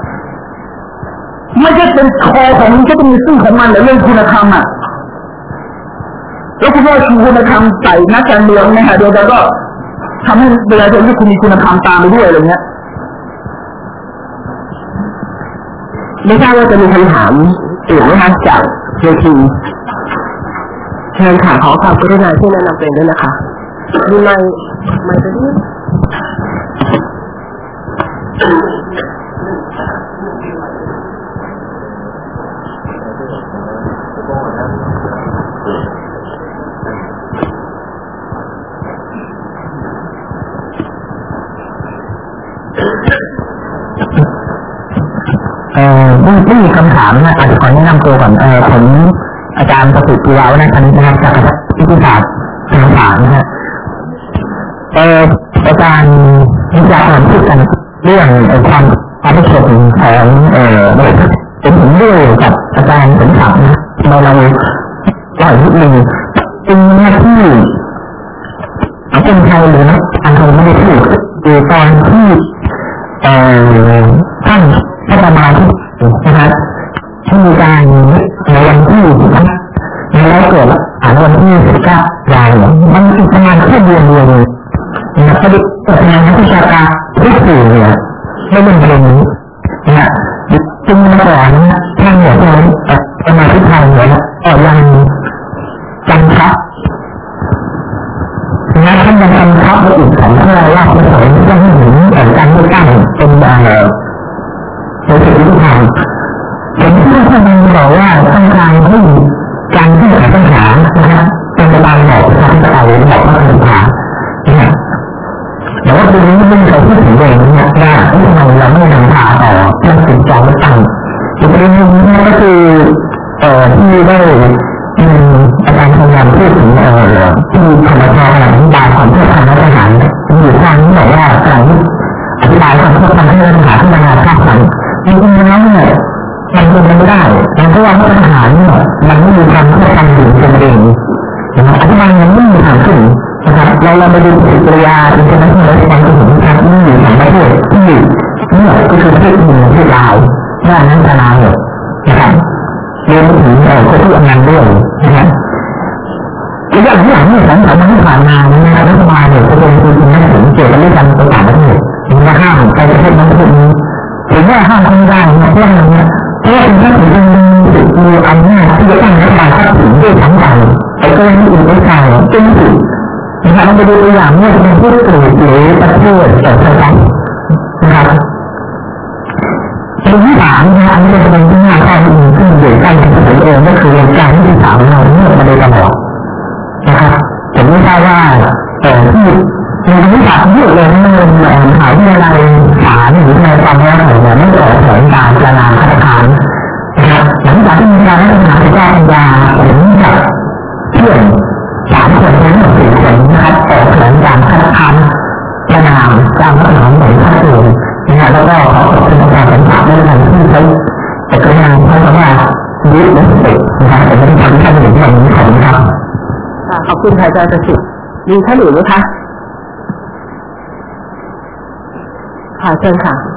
[SPEAKER 3] ไม่ใช่เป็นคอของมันก็ต้องมีซึ่งของมันเหรอเรื่องคุณธรรมอ่ะแล้วคุณว่าคุณธรรมใส่นักการเมืองนะฮะเดี๋ยวเราก็ทำให้เวลาที่คุณมีคุณธรรมตามไปด้วยอะไรเงี้ยไม่ทราบว่าจะมีคำถามอื่นไหมคะจากเวทีเชิญค่ะขอความกรุณาที่แนะนำเป็นด้วยนะคะมีไมค์ไมค์ตัวนี้
[SPEAKER 2] เอ่อไม่ไม่มีคำถามนะอาจจะขอแนะนำตัวก่อนเออผมอาจารย์ประสิทธิ์ ปีวาวนคณิตนะครับจากวิทยาศาสตร์ธรรมศาสตร์นะฮะเอออาจารย์วิทยาการพูดกันเรื่องความความไม่สมของเอ่อผมผมด้วยกับอาจารย์สมศักดิ์นะเราเราเราอีกนิดนึงเป็นหน้าที่อาจารย์ไทยหรือนะอาจารย์ไม่ได้พูดคือตอนที่เอ่อท่านท่านประมาณนะครับที่มีการในวันที่สิบห้าแล้วเกิดอ่านวันที่สิบเก้าอยู่เนี่ยไม่เป็นประเด็นนี้นะจึงมาก่อนท่านเนี่ยท่านสมาธิทางเนี่ยก็ยังจำชับนะท่านยังจำชับในอีกของข้อว่าพระสงฆ์ต้องให้เห็นแต่การเลือกตั้งเป็นอะไรโดยสิ่งที่ทำผมที่ท่านบอกว่าต้องการให้การแก้ไขปัญหานะครับเป็นไปตามหลักทางสายหลักพระสังฆาเนี่ยแต่ว่าตรงนี้ไม่เคยพูดถึงเองเนี่ยว่าทำไมเราไม่นำพาต่อเรื่องสิ่งจองเลือกตั้งอีกประเด็นหนึ่งก็คือเอ่อที่ได้อาจารย์พยายามพูดถึงเอ่อที่ธรรมชาติอธิบายความเพื่อทำรัฐประหารอยู่ทางนี้บอกว่าการอธิบายความเพื่อทำให้รัฐประหารที่มานาภาคหลังจริงๆแล้วเนี่ยมันเป็นไปไม่ได้เพราะว่ารัฐประหารเนี่ยมันไม่มีความเพื่อทำอยู่เป็นเองอธิบายยังไม่มีทางขึ้นนะครับเราเราไปดูปฏิกิริยาอินเทอร์เน็ตแล้วจะเห็นครับนี่อยู่สองประเทศที่นี่ก็คือประเทศจีนประเทศลาวด้านนั้นทนายนะครับรวมไปถึงเอ่อคนที่ทำงานด้วยนะครับระยะหลังเนี่ยสองสามวันที่ผ่านมาเนี่ยรัฐบาลเนี่ยจะเป็นคนที่ไม่ถึงเกี่ยวกับเรื่องการต่างประเทศมีมาห้ามใครประเทศนั้นประเทศนี้ถึงว่าห้ามไม่ได้นะเพราะอะไรเนี่ยเพราะว่าเป็นแค่ถึงเป็นมีอำนาจที่จะตั้งรัฐบาลทักษิณด้วยทั้งใจไอ้ก็ยังไม่อินไม่ใช่เป็นสิ่งนะครับเราไปดูตัวอย่างเนี่ยเป็นผู้ตรวจหรือประเทศแต่ละประเทศนะครับเป็นที่สามนะอันนี้เป็นประเด็นที่น่าข้อมูลที่อยู่ใกล้กับผมเองก็คือการที่สามเราเนี่ยมาโดยตลอดนะครับผมไม่ทราบว่าแต่ที่ในวิชาที่เรียนในมหาวิทยาลัยศาลหรือในความรู้เนี่ยไม่ขอแถลงการประนามคัดค้านนะครับหลังจากที่มีการรัฐประหารเจ้าปัญญาเห็นกับเพื่อนสามคนทั้งหมดสี่คนนะครับออกแถลงการคัดค้านประนามการรัฐประหารของพรรคเองนะครับแล้วก็ขอขอบคุณการสัมผัสในการที่ใช้แต่กระนั้นเพราะว่ายึดและติดนะครับแต่ไม่ได้ทำให้ท่านเห็นอย่างนี้ขอบคุณครับ
[SPEAKER 4] ขอบคุณค่ะอาจารย์ประสิทธิ์มีท่านอื่นไหมคะค่ะเชิญค่ะ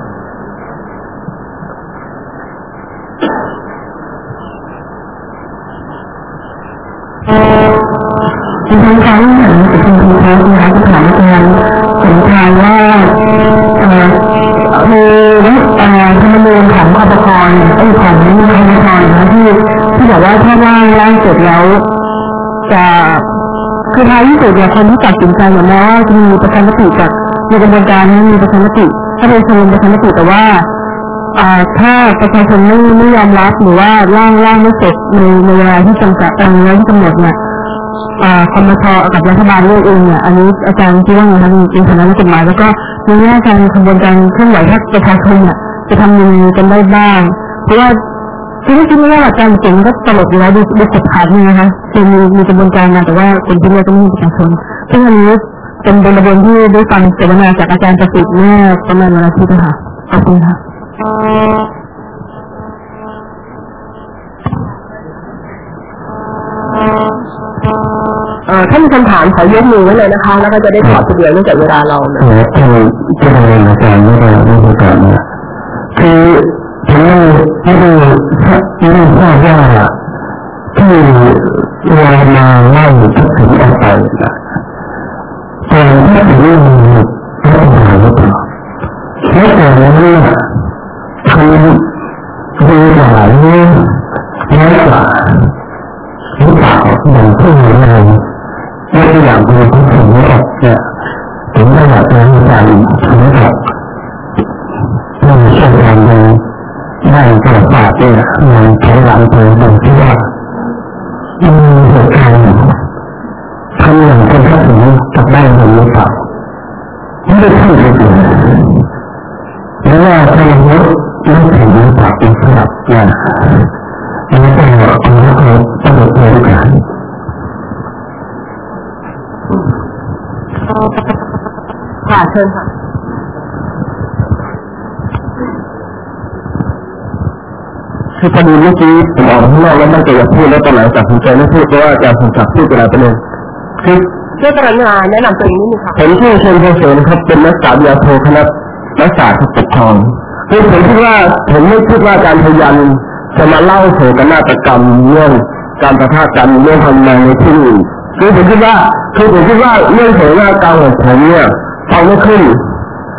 [SPEAKER 2] ดิฉันใช้หนังสือพิมพ์ไทยนะคะที่ถามอาจารย์สมชายว่าเอ่อคือเอ่อธรรมนูญของคปคไอ้ของคปคนะที่ที่บอกว่าถ้าร่างร่างเสร็จแล้วจะคือท้ายที่สุดเนี่ยคนที่ตัดสินใจอย่างน้อยจะมีประชามติจากในกระบวนการนี้มีประชามติถ้าเป็นชนประชามติแต่ว่าถ้าประชาชนไม่ไม่ยอมรับหรือว่าร่างร่างไม่เสร็จในในเวลาที่จำกัดในเวลาที่กำหนดเนี่ยคมช.กับรัฐบาลเลือกเองเนี่ยอันนี้อาจารย์คิดว่าไงคะในฐานะนักกฎหมายแล้วก็ในแง่การกระบวนการเคลื่อนไหวถ้าประชาชนเนี่ยจะทำยังไงกันได้บ้างเพราะว่าที่ที่คิดว่าอาจารย์เก่งก็ตลกอยู่แล้วดูดูสุดท้ายนี่นะคะจะมีมีกระบวนการมาแต่ว่าคนที่เลือกต้องมีประชาชนซึ่งอันนี้เป็นเป็นประเด็นที่ได้ฟังเสวนาจากอาจารย์ประสิทธิ์เมื่อประมาณวันอาทิตย์ค่ะขอบคุณค่ะ
[SPEAKER 4] ถ้ามีคำถามขอยกมือไว้เลยนะคะแล้วก็จะได้ตอบทีเดียวเนื่องจากเวลาเราเนี่ย
[SPEAKER 2] คือที่เราเรียนอาจารย์ไม่ได้ไม่ได้ก่อนนะคือผมไม่ได้ไม่ได้ทราบว่าที่เรามาเล่าถึงออกไปนะแต่ถ้าถึงเรื่องรัฐประหารหรือเปล่าแล้วแต่เรื่องคือดูหลายเรื่องน้อยกว่าหรือเปล่าอย่างที่เห็นเราไม่ได้อย่างดูทุกสิ่งนี้ออกเนี่ยถึงได้อยากจะให้การทำให้กับเรื่องเช่นการดูได้กระบาดเนี่ยมันใช้หลังตัวโดยที่ว่ามีเหตุการณ์ทำอย่างคนทักษิณจับได้หรือเปล่าไม่ได้พูดเลยแล้วว่าถ้าอย่างนี้ไม่ถึงหรือเปล่าเป็นสำหรับเนี่ยอันนี้เป็นหัวข้อที่ต้องเรียนกัน
[SPEAKER 4] ค่ะเชิญค่ะ
[SPEAKER 3] คือพอดีเมื่อกี้ผมออกข้างนอกแล้วตั้งใจจะพูดแล้วตอนหลังจากผมใจไม่พูดเพราะว่าอาจารย์ผมจับพูดไปแล้วไปเลยคือ
[SPEAKER 4] ช่วยกรุณาแนะนำตัวเองนิดนึงค่ะ
[SPEAKER 3] ผมชื่อเชนโพเซนครับเป็นนักศึกษาวิทยาโทคณะรัฐศาสตร์ปกครองคือผมคิดว่าผมไม่คิดว่าการพยายามจะมาเล่าโศกนาฏกรรมเรื่องการประทะกันเรื่องทำงานในที่อื่นคือผมคิดว่าคือผมคิดว่าเรื่องโศกนาฏกรรมของผมเนี่ยฟังไม่ขึ้น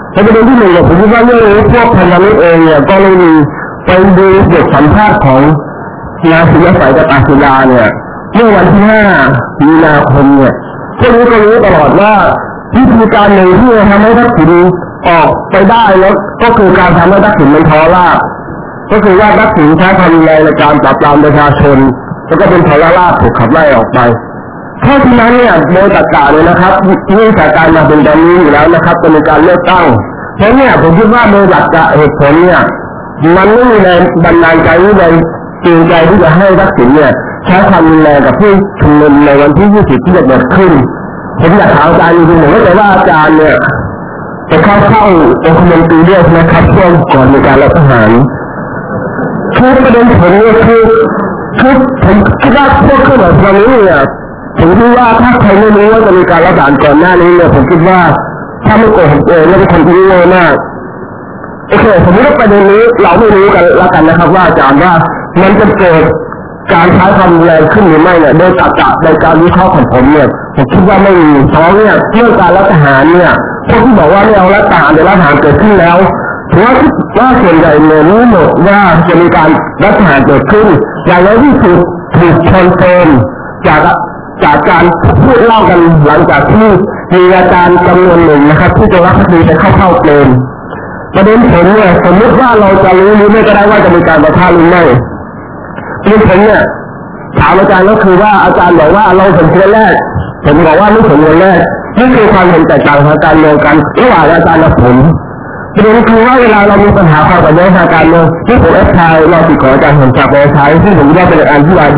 [SPEAKER 2] ในประเด็นที่หนึ่งเนี่ยผมคิดว่าเรื่องนี้พวกพันธมิตรเองเนี่ยก็เลยมีไปดูบทสัมภาษณ์ของนายศิริศักดิ์กตศิลาเนี่ยเมื่อวันที่ห้ามีนาคมเนี่ยพวกนี้ก็รู้ตลอดว่าวิธีการหนึ่งที่จะทำให้ทักษิณออกไปได้แล้วก็คือการทำให้ทักษิณมันท้อราบก็คือว่าทักษิณใช้ความรุนแรงในการปราบปรามประชาชนแล้วก็เป็นท้อราบถูกขับไล่ออกไปเพราะฉะนั้นเนี่ยโดยตรรกะเลยนะครับนี่สถานการณ์มาเป็นแบบนี้อยู่แล้วนะครับจะมีการเลือกตั้งเพราะเนี่ยผมคิดว่าโดยหลักเหตุผลเนี่ยมันไม่มีแรงบันดาลใจหรือแรงจูงใจที่จะให้ทักษิณเนี่ยใช้ความรุนแรงกับผู้ชุมนุมในวันที่ยี่สิบที่จะเกิดขึ้นผมอยากถามอาจารย์จริงๆผมก็จะว่าอาจารย์เนี่ยจะเข้าเข้าองค์มนตรีเรียกนะครับช่วงก่อนในการรัฐประหารคือประเด็นผมเนี่ยคือคือผมคิดว่าพวกเครื่องแบบนี้เนี่ยผมคิดว่าถ้าใครไม่รู้ว่าจะมีการรัฐประหารก่อนหน้านี้เนี่ยผมคิดว่าถ้าไม่โกหกเองแล้วเป็นคนที่รู้มากโอเคผมคิดว่าประเด็นนี้เราไม่รู้กันแล้วกันนะครับว่าอาจารย์ว่ามันจะเกิดการใช้ความรุนแรงขึ้นหรือไม่เนี่ยโดยตรรกะในการวิเคราะห์ของผมเนี่ยผมคิดว่าไม่มีเพราะเนี่ยเรื่องการรัฐประหารเนี่ยพวกที่บอกว่าไม่เอารัฐประหารแต่รัฐประหารเกิดขึ้นแล้วถือว่าว่าส่วนใหญ่เนี่ยรู้หมดว่าจะมีการรัฐประหารเกิดขึ้นอย่างน้อยที่สุดถูกคอนเฟิร์มจากจากการพูดเล่ากันหลังจากที่มีอาจารย์จำนวนหนึ่งนะครับที่จะรับคดีไปเข้าเข้าเกณฑ์ประเด็นผมเนี่ยสมมติว่าเราจะรู้หรือไม่ก็ได้ว่าจะมีการประทะหรือไม่ประเด็นผมเนี่ยถามอาจารย์ก็คือว่าอาจารย์บอกว่าเราสมควรแรกผมบอกว่าไม่สมควรแรกนี่คือความเห็นแตกต่างของการเมืองกันระหว่างอาจารย์และผมประเด็นคือว่าเวลาเรามีปัญหาความขัดแย้งทางการเมืองที่ผมแอดไลน์เราติดขออาจารย์เห็นจากไปใช้ซึ่งผมว่าเป็นอันที่วัน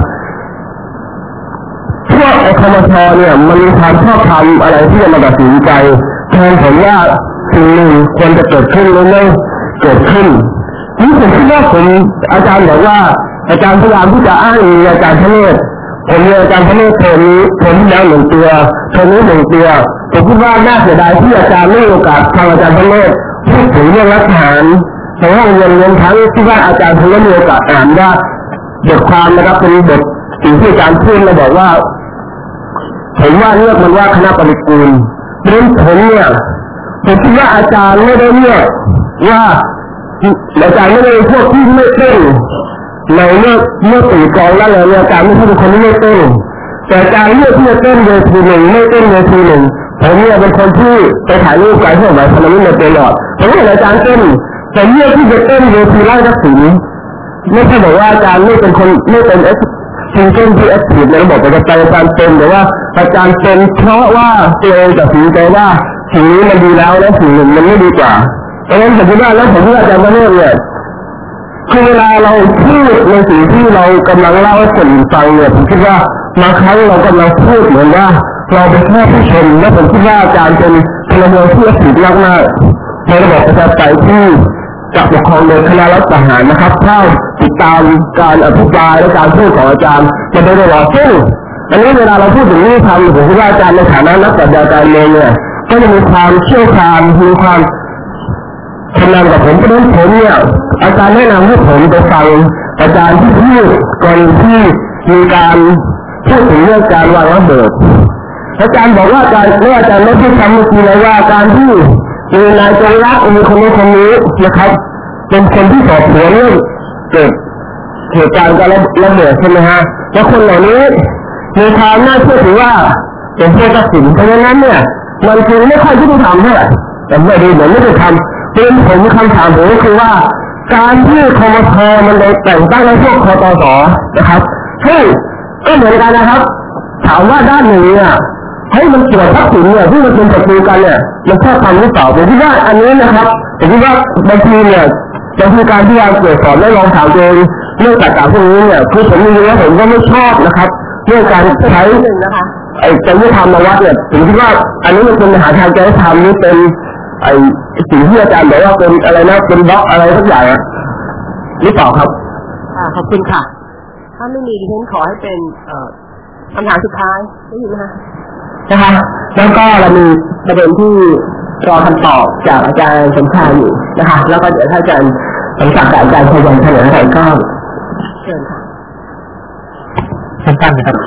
[SPEAKER 2] พวกไอคอมชเนี่ยมันมีความชอบธรรมอะไรที่จะมาตัดสินใจแทนผมว่าสิ่งหนึ่งควรจะเกิดขึ้นหรือไม่เกิดขึ้นนี่ผมคิดว่าผมอาจารย์บอกว่าอาจารย์พยายามที่จะอ้างมีอาจารย์ทะเลผมมีอาจารย์ทะเลเทอมนี้เทอมที่แล้วหนึ่งตัวเทอมนี้หนึ่งตัวผมคิดว่าน่าเสียดายที่อาจารย์ไม่มีโอกาสทางอาจารย์ทะเลพูดถึงเรื่องรัฐประหารแต่ว่าเงินเงินทั้งที่ว่าอาจารย์ทะเลมีโอกาสอ่านว่าบทความนะครับเป็นบทสิ่งที่อาจารย์พูดมาบอกว่าผมว่าเรียกมันว่าคณะปฏิกูลเรื่องผมเนี่ยผมคิดว่าอาจารย์ไม่ได้เรียกว่าอาจารย์ไม่ได้พวกที่ไม่เต้นในเมื่อเมื่อตีกองแล้วเลยอาจารย์ไม่ใช่เป็นคนที่ไม่เต้นแต่อาจารย์เลือกที่จะเต้นเวทีหนึ่งไม่เต้นเวทีหนึ่งผมเนี่ยเป็นคนที่ไปถ่ายรูปกับพวกแบบพนักงานในตลอดผมเห็นอาจารย์เต้นแต่เลือกที่จะเต้นเวทีไล่ทักษิณไม่ใช่บอกว่าอาจารย์ไม่เป็นคนไม่เป็นเอสซิงเกิลที่แอคทีฟในระบบประชาธิปไตยอาจารย์เป็นแต่ว่าอาจารย์เป็นเพราะว่าตัวเองตัดสินใจว่าสิ่งนี้มันดีแล้วและสิ่งหนึ่งมันไม่ดีกว่าดังนั้นผมคิดว่าแล้วผมคิดว่าอาจารย์ก็เลือกเนี่ยคือเวลาเราพูดในสิ่งที่เรากำลังเล่าให้คนฟังเนี่ยผมคิดว่าบางครั้งเรากำลังพูดเหมือนว่าเราเป็นแค่ผู้ชมและผมคิดว่าอาจารย์เป็นพลเมืองที่ผิดมากมากในระบบประชาธิปไตยที่จะปกครองโดยคณะรัฐประหารนะครับถ้าติดตามการอภิปรายและการพูดของอาจารย์มาโดยตลอดซึ่งอันนี้เวลาเราพูดถึงนี่ทำผมคิดว่าอาจารย์ในฐานะนักปรัชญาการเมืองเนี่ยก็จะมีความเชี่ยวชาญมีความชำนาญกับผมเพราะฉะนั้นผมเนี่ยอาจารย์แนะนำให้ผมไปฟังอาจารย์ที่พูดกรณีที่มีการพูดถึงเรื่องการวางระเบิดอาจารย์บอกว่าอาจารย์เมื่ออาจารย์ไม่พูดคำเมื่อกี้เลยว่าการที่มีนายจงรักมีคนนี้คนนี้นะครับเป็นคนที่สอบสวนเรื่องเกิดเหตุการณ์การระเบิดใช่ไหมฮะแล้วคนเหล่านี้มีความน่าเชื่อถือว่าเป็นผู้ตัดสินเพราะฉะนั้นเนี่ยมันจึงไม่ค่อยยุติธรรมเท่าไหร่แต่ไม่ดีเหมือนไม่ได้ทำเป็นผมคำถามผมก็คือว่าการที่คมทมันได้แต่งตั้งในพวกคตสนะครับให้ก็เหมือนกันนะครับถามว่าด้านหนึ่งเนี่ยให้มันเกี่ยวกับทักษิณเนี่ยที่มันเป็นศัตรูกันเนี่ยมันชอบทำหรือเปล่าผมคิดว่าอันนี้นะครับผมคิดว่าบางทีเนี่ยบางทีการที่เราตรวจสอบและลองถามตัวเองเรื่องต่างๆพวกนี้เนี่ยคือผมมีแล้วผมก็ไม่ชอบนะครับเรื่องการใช้ไอ้จริยธรรมมาวัดเนี่ยผมคิดว่าอันนี้มันเป็นมหาทางจริยธรรมนี่เป็นไอ้สิ่งที่อาจารย์บอกว่าเป็นอะไรนะเป็นบล็อกอะไรสักอย่างหรือเปล่าครับ
[SPEAKER 4] ค่ะขอบคุณค่ะถ้าไม่มีดิฉันขอให้เป็นคำถามสุดท้ายได้ยินไหมคะ
[SPEAKER 2] นะคะแล้วก็เรามีประเด็นที่รอคำตอบจากอาจารย์สมชายอยู่นะคะแล้วก็เดี๋ยวถ้าอาจารย์สมศักดิ์กับอาจารย์พยัญชนะอะไรก็
[SPEAKER 4] เชิญค่ะ
[SPEAKER 3] สั้นๆนะครับ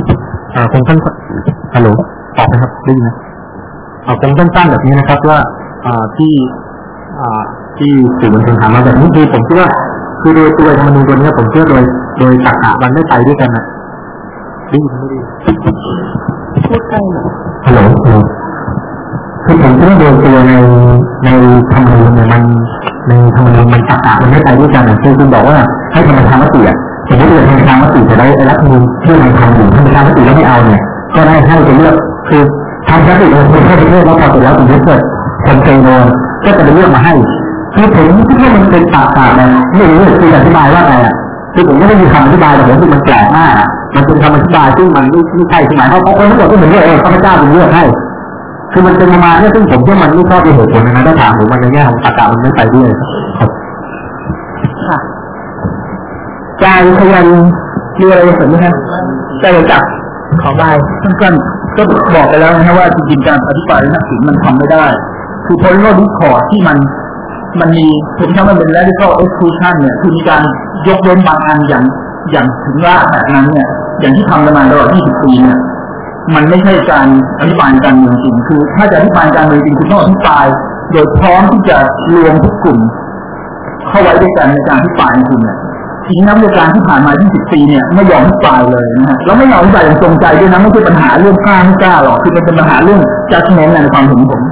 [SPEAKER 3] อ่าคงสั้นฮัลโหลตอบนะครับได้ยินไหมเอาคงสั้นๆแบบนี้นะครับว่าที่ที่สื่อมวลชนถามมาแบบนี้คือผมคิดว่าคือโดยตัวธรรมนูญตัวนี้ผมเชื่อโดยโดยตรรกะมันไม่ไปด้วยกันนะดีไม่ดี
[SPEAKER 4] พูดใกล้หน่อย
[SPEAKER 3] ฮัลโหลคือผมคิดว่าโดยตัวในในธรรมนูญเนี่ยมันในธรรมนูญมันตรรกะมันไม่ไปด้วยกันนะคือคุณบอกว่าให้ทำประชามติอ่ะสมมติว่าทำประชามติจะได้รัฐธรรมนูญที่มันทำอยู่ทำประชามติแล้วไม่เอาเนี่ยก็ได้ให้ไปเลือกคือทำประชามติเราควรให้ไปเลือกแล้วพอเสร็จแล้วถึงจะเกิดคนเซโนก็จะไปเลือกมาให้คือผมคิดว่ามันเป็นตรรกะนะไม่รู้คืออธิบายว่าไงอ่ะคือผมไม่ได้มีคำอธิบายแต่ผมคือมันแปลกมากมันเป็นคำอธิบายซึ่งมันไม่ไม่ใช่ใช่ไหมเพราะเขาคนทั้งหมดก็เหมือนกันเองข้าพเจ้าเป็นเลือกให้คือมันเป็นมาเนี่ยซึ่งผมคิดว่ามันไม่ชอบในเหตุผลนะถ้าถามผมมันในแง่ของตรรกะมันไม่ไปด้วยครับ
[SPEAKER 2] ค่ะการพยัญมีอะไรเสริมไหมครับจะรู้จักขอใบ
[SPEAKER 3] สั้นๆก็บอกไปแล้วนะว่าจริงๆการอธิบายนักศิลป์มันทำไม่ได้คือ political discourse ที่มันมันมีผมคิดว่ามันเป็น radical exclusion เนี่ยคือมีการยกเว้นบางอันอย่างอย่างถึงว่าแบบนั้นเนี่ยอย่างที่ทำกันมาตลอดยี่สิบปีเนี่ยมันไม่ใช่การอธิบายการเมืองจริงคือถ้าจะอธิบายการเมืองจริงคุณต้องอธิบายโดยพร้อมที่จะรวมทุกกลุ่มเข้าไว้ด้วยกันในการอธิบายจริงเนี่ยทีนี้นักวิชาการที่ผ่านมายี่สิบปีเนี่ยไม่ยอมอธิบายเลยนะฮะแล้วไม่ยอมอธิบายอย่างจงใจด้วยนะไม่ใช่ปัญหาเรื่องกล้าไม่กล้าหรอกคือเป็นปัญหาเรื่อง judgment ในความเห็นผม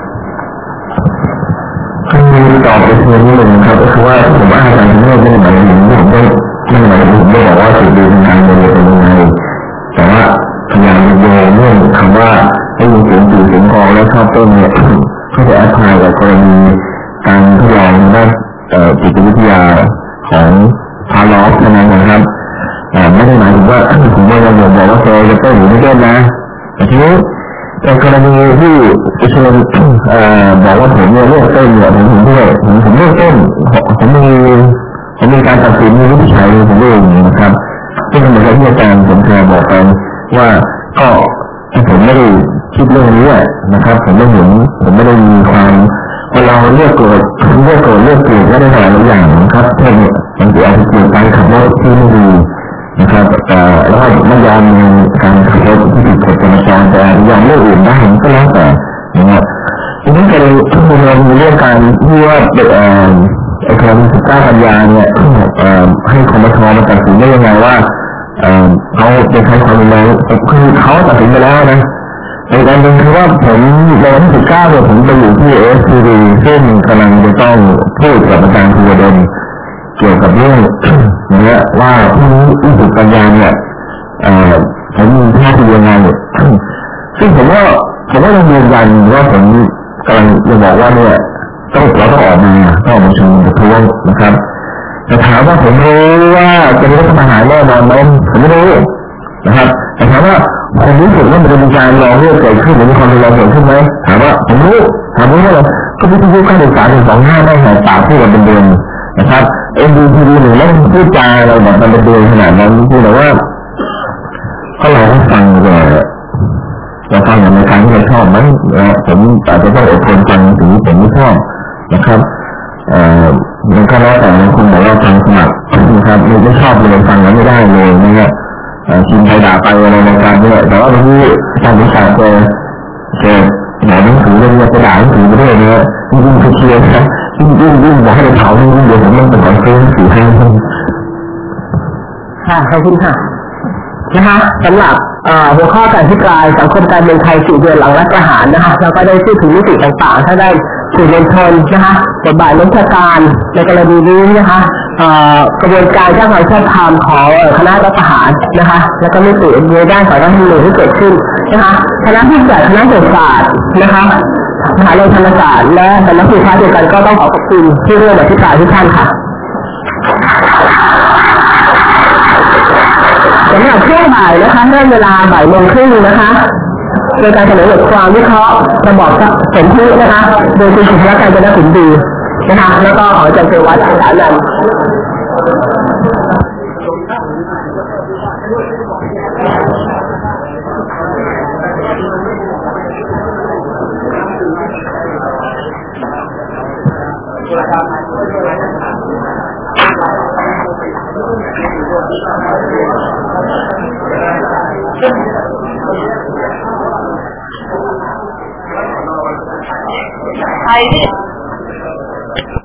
[SPEAKER 1] คือตอบไปเพียงนิดนึงครับก็คือว่าผมว่าอาจารย์ไม่ได้หมายถึงผมได้ไม่หมายถึงผมได้บอกว่าสื่อดูงานเมืองเป็นยังไงแต่ว่าพยายามโยงเรื่องคำว่าให้มีเสียงสื่อเสียงกองและชอบต้นเนี่ยเขาจะแอพพลายกับกรณีการทดลองด้านจิตวิทยาของพาลอฟเท่านั้นนะครับไม่ได้หมายถึงว่าผมว่าเราบอกว่าเซลล์จะเต้นหรือไม่เต้นนะแต่ทีนี้ในกรณีที่เชิญบอกว่าผมเนี่ยเลือกเต้นเนี่ยผมเห็นด้วยผมผมเลือกเต้นผมมีผมมีการตัดสินมีวิธีใช้ผมเองนะครับซึ่งเหมือนกับที่อาจารย์ผมเคยบอกไปว่าก็ผมไม่ได้คิดเรื่องนี้นะครับผมไม่เห็นผมไม่ได้มีความคนเราเลือกโกรธเลือกโกรธเลือกเกลียดก็ได้หลายอย่างนะครับเช่นบางทีอาจจะเกิดการขับรถที่ไม่ดีนะครับแล้วก็ไม่ยอมในการขับรถที่ผิดกฎจราจรแต่ยอมเรื่องอื่นได้ก็แล้วแต่นะครับทีนี้ก็เลยเรามีเรื่องการที่ว่าเด็กไอ้คนสิบเก้ากันยาเนี่ยให้คมชมาตัดสินได้ยังไงว่าเขาจะใช้ความรุนแรงคือเขาตัดสินไปแล้วนะในการดึงคือว่าผมในวันที่สิบเก้าเนี่ยผมไปอยู่ที่เอสทีวีซึ่งกำลังจะต้องพูดกับอาจารย์ภูวดลเกี่ยวกับเรื่องนี้ว่าที่นี้ยี่สิบกันยาเนี่ยผมมีท่าทียังไงซึ่งผมว่าผมก็ยังยืนยันว่าผมกำลังจะบอกว่าเนี่ยต้องเราต้องออกมาต้องออกมาชุมนุมประท้วงนะครับแต่ถามว่าผมรู้ว่าจะมีรัฐประหารแน่นอนไหมผมไม่รู้นะครับแต่ถามว่าผมรู้สึกว่ามันจะมีการรอเรื่องเกิดขึ้นหรือมีความรุนแรงเกิดขึ้นไหมถามว่าผมรู้ถามว่าอะไรก็วิทยุการศึกษาหนึ่งสองห้าได้หายปากพูดกันเป็นเดือนนะครับเอ็นดีทีวีหนึ่งแล้วพูดจาอะไรแบบมันเป็นเดือนขนาดนั้นคือแต่ว่าก็เราก็ฟังเลยเราฟังอย่างในการที่เราชอบไหมผมอาจจะต้องอดทนฟังถึงผมไม่ชอบนะครับมันก็แล้วแต่คนบอกว่าฟังสมัครนะครับไม่ชอบเลยฟังแล้วไม่ได้เลยนะครับชิมไปด่าไปอะไรในการเนี่ยแต่ว่าบางทีทางวิชาเจอเจอหนาหนังสือเรื่องนี้จะด่าหนังสือไปด้วยเนี่ยยิ่งยิ่งเครียดนะยิ่งยิ่งยิ่งบอกให้เราเผายิ่งเดี๋ยวผมต้องไปขอซื้อหนังสือให้
[SPEAKER 2] ค่ะขอบคุณค่ะนะคะสำหรับหัวข้อการอภิปรายสังคมการเมืองไทยสี่เดือนหลังรัฐประหารนะคะเราก็ได้พูดถึงมิติต่างๆถ้าได้สื่อมวลชนนะคะบทบาทราชการในกรณีนี้นะคะกระบวนการสร้างความชอบธรรมของคณะรัฐประหารนะคะแล้วก็มิติในด้านของรัฐธรรมนูญที่เกิดขึ้นนะคะคณะผู้จัดคณะเศรษฐศาสตร์นะคะมหาวิทยาลัยธรรมศาสตร์และคณะผู้ค้าเดียวกันก็ต้องขอขอบคุณที่ร่วมอภิปรายทุกท่านค่ะสำหรับช่วงบ่ายนะคะเริ่มเวลาบ่ายโมงครึ่งนะคะโดยการเสนอบทความวิเคราะห์ระบอบสนธินะคะโดยคุณสุภลักษณ์การจนขุนดีนะคะแล้วก็ขออาจารย์เจวัฒน์ฐานันท์
[SPEAKER 4] ใครที่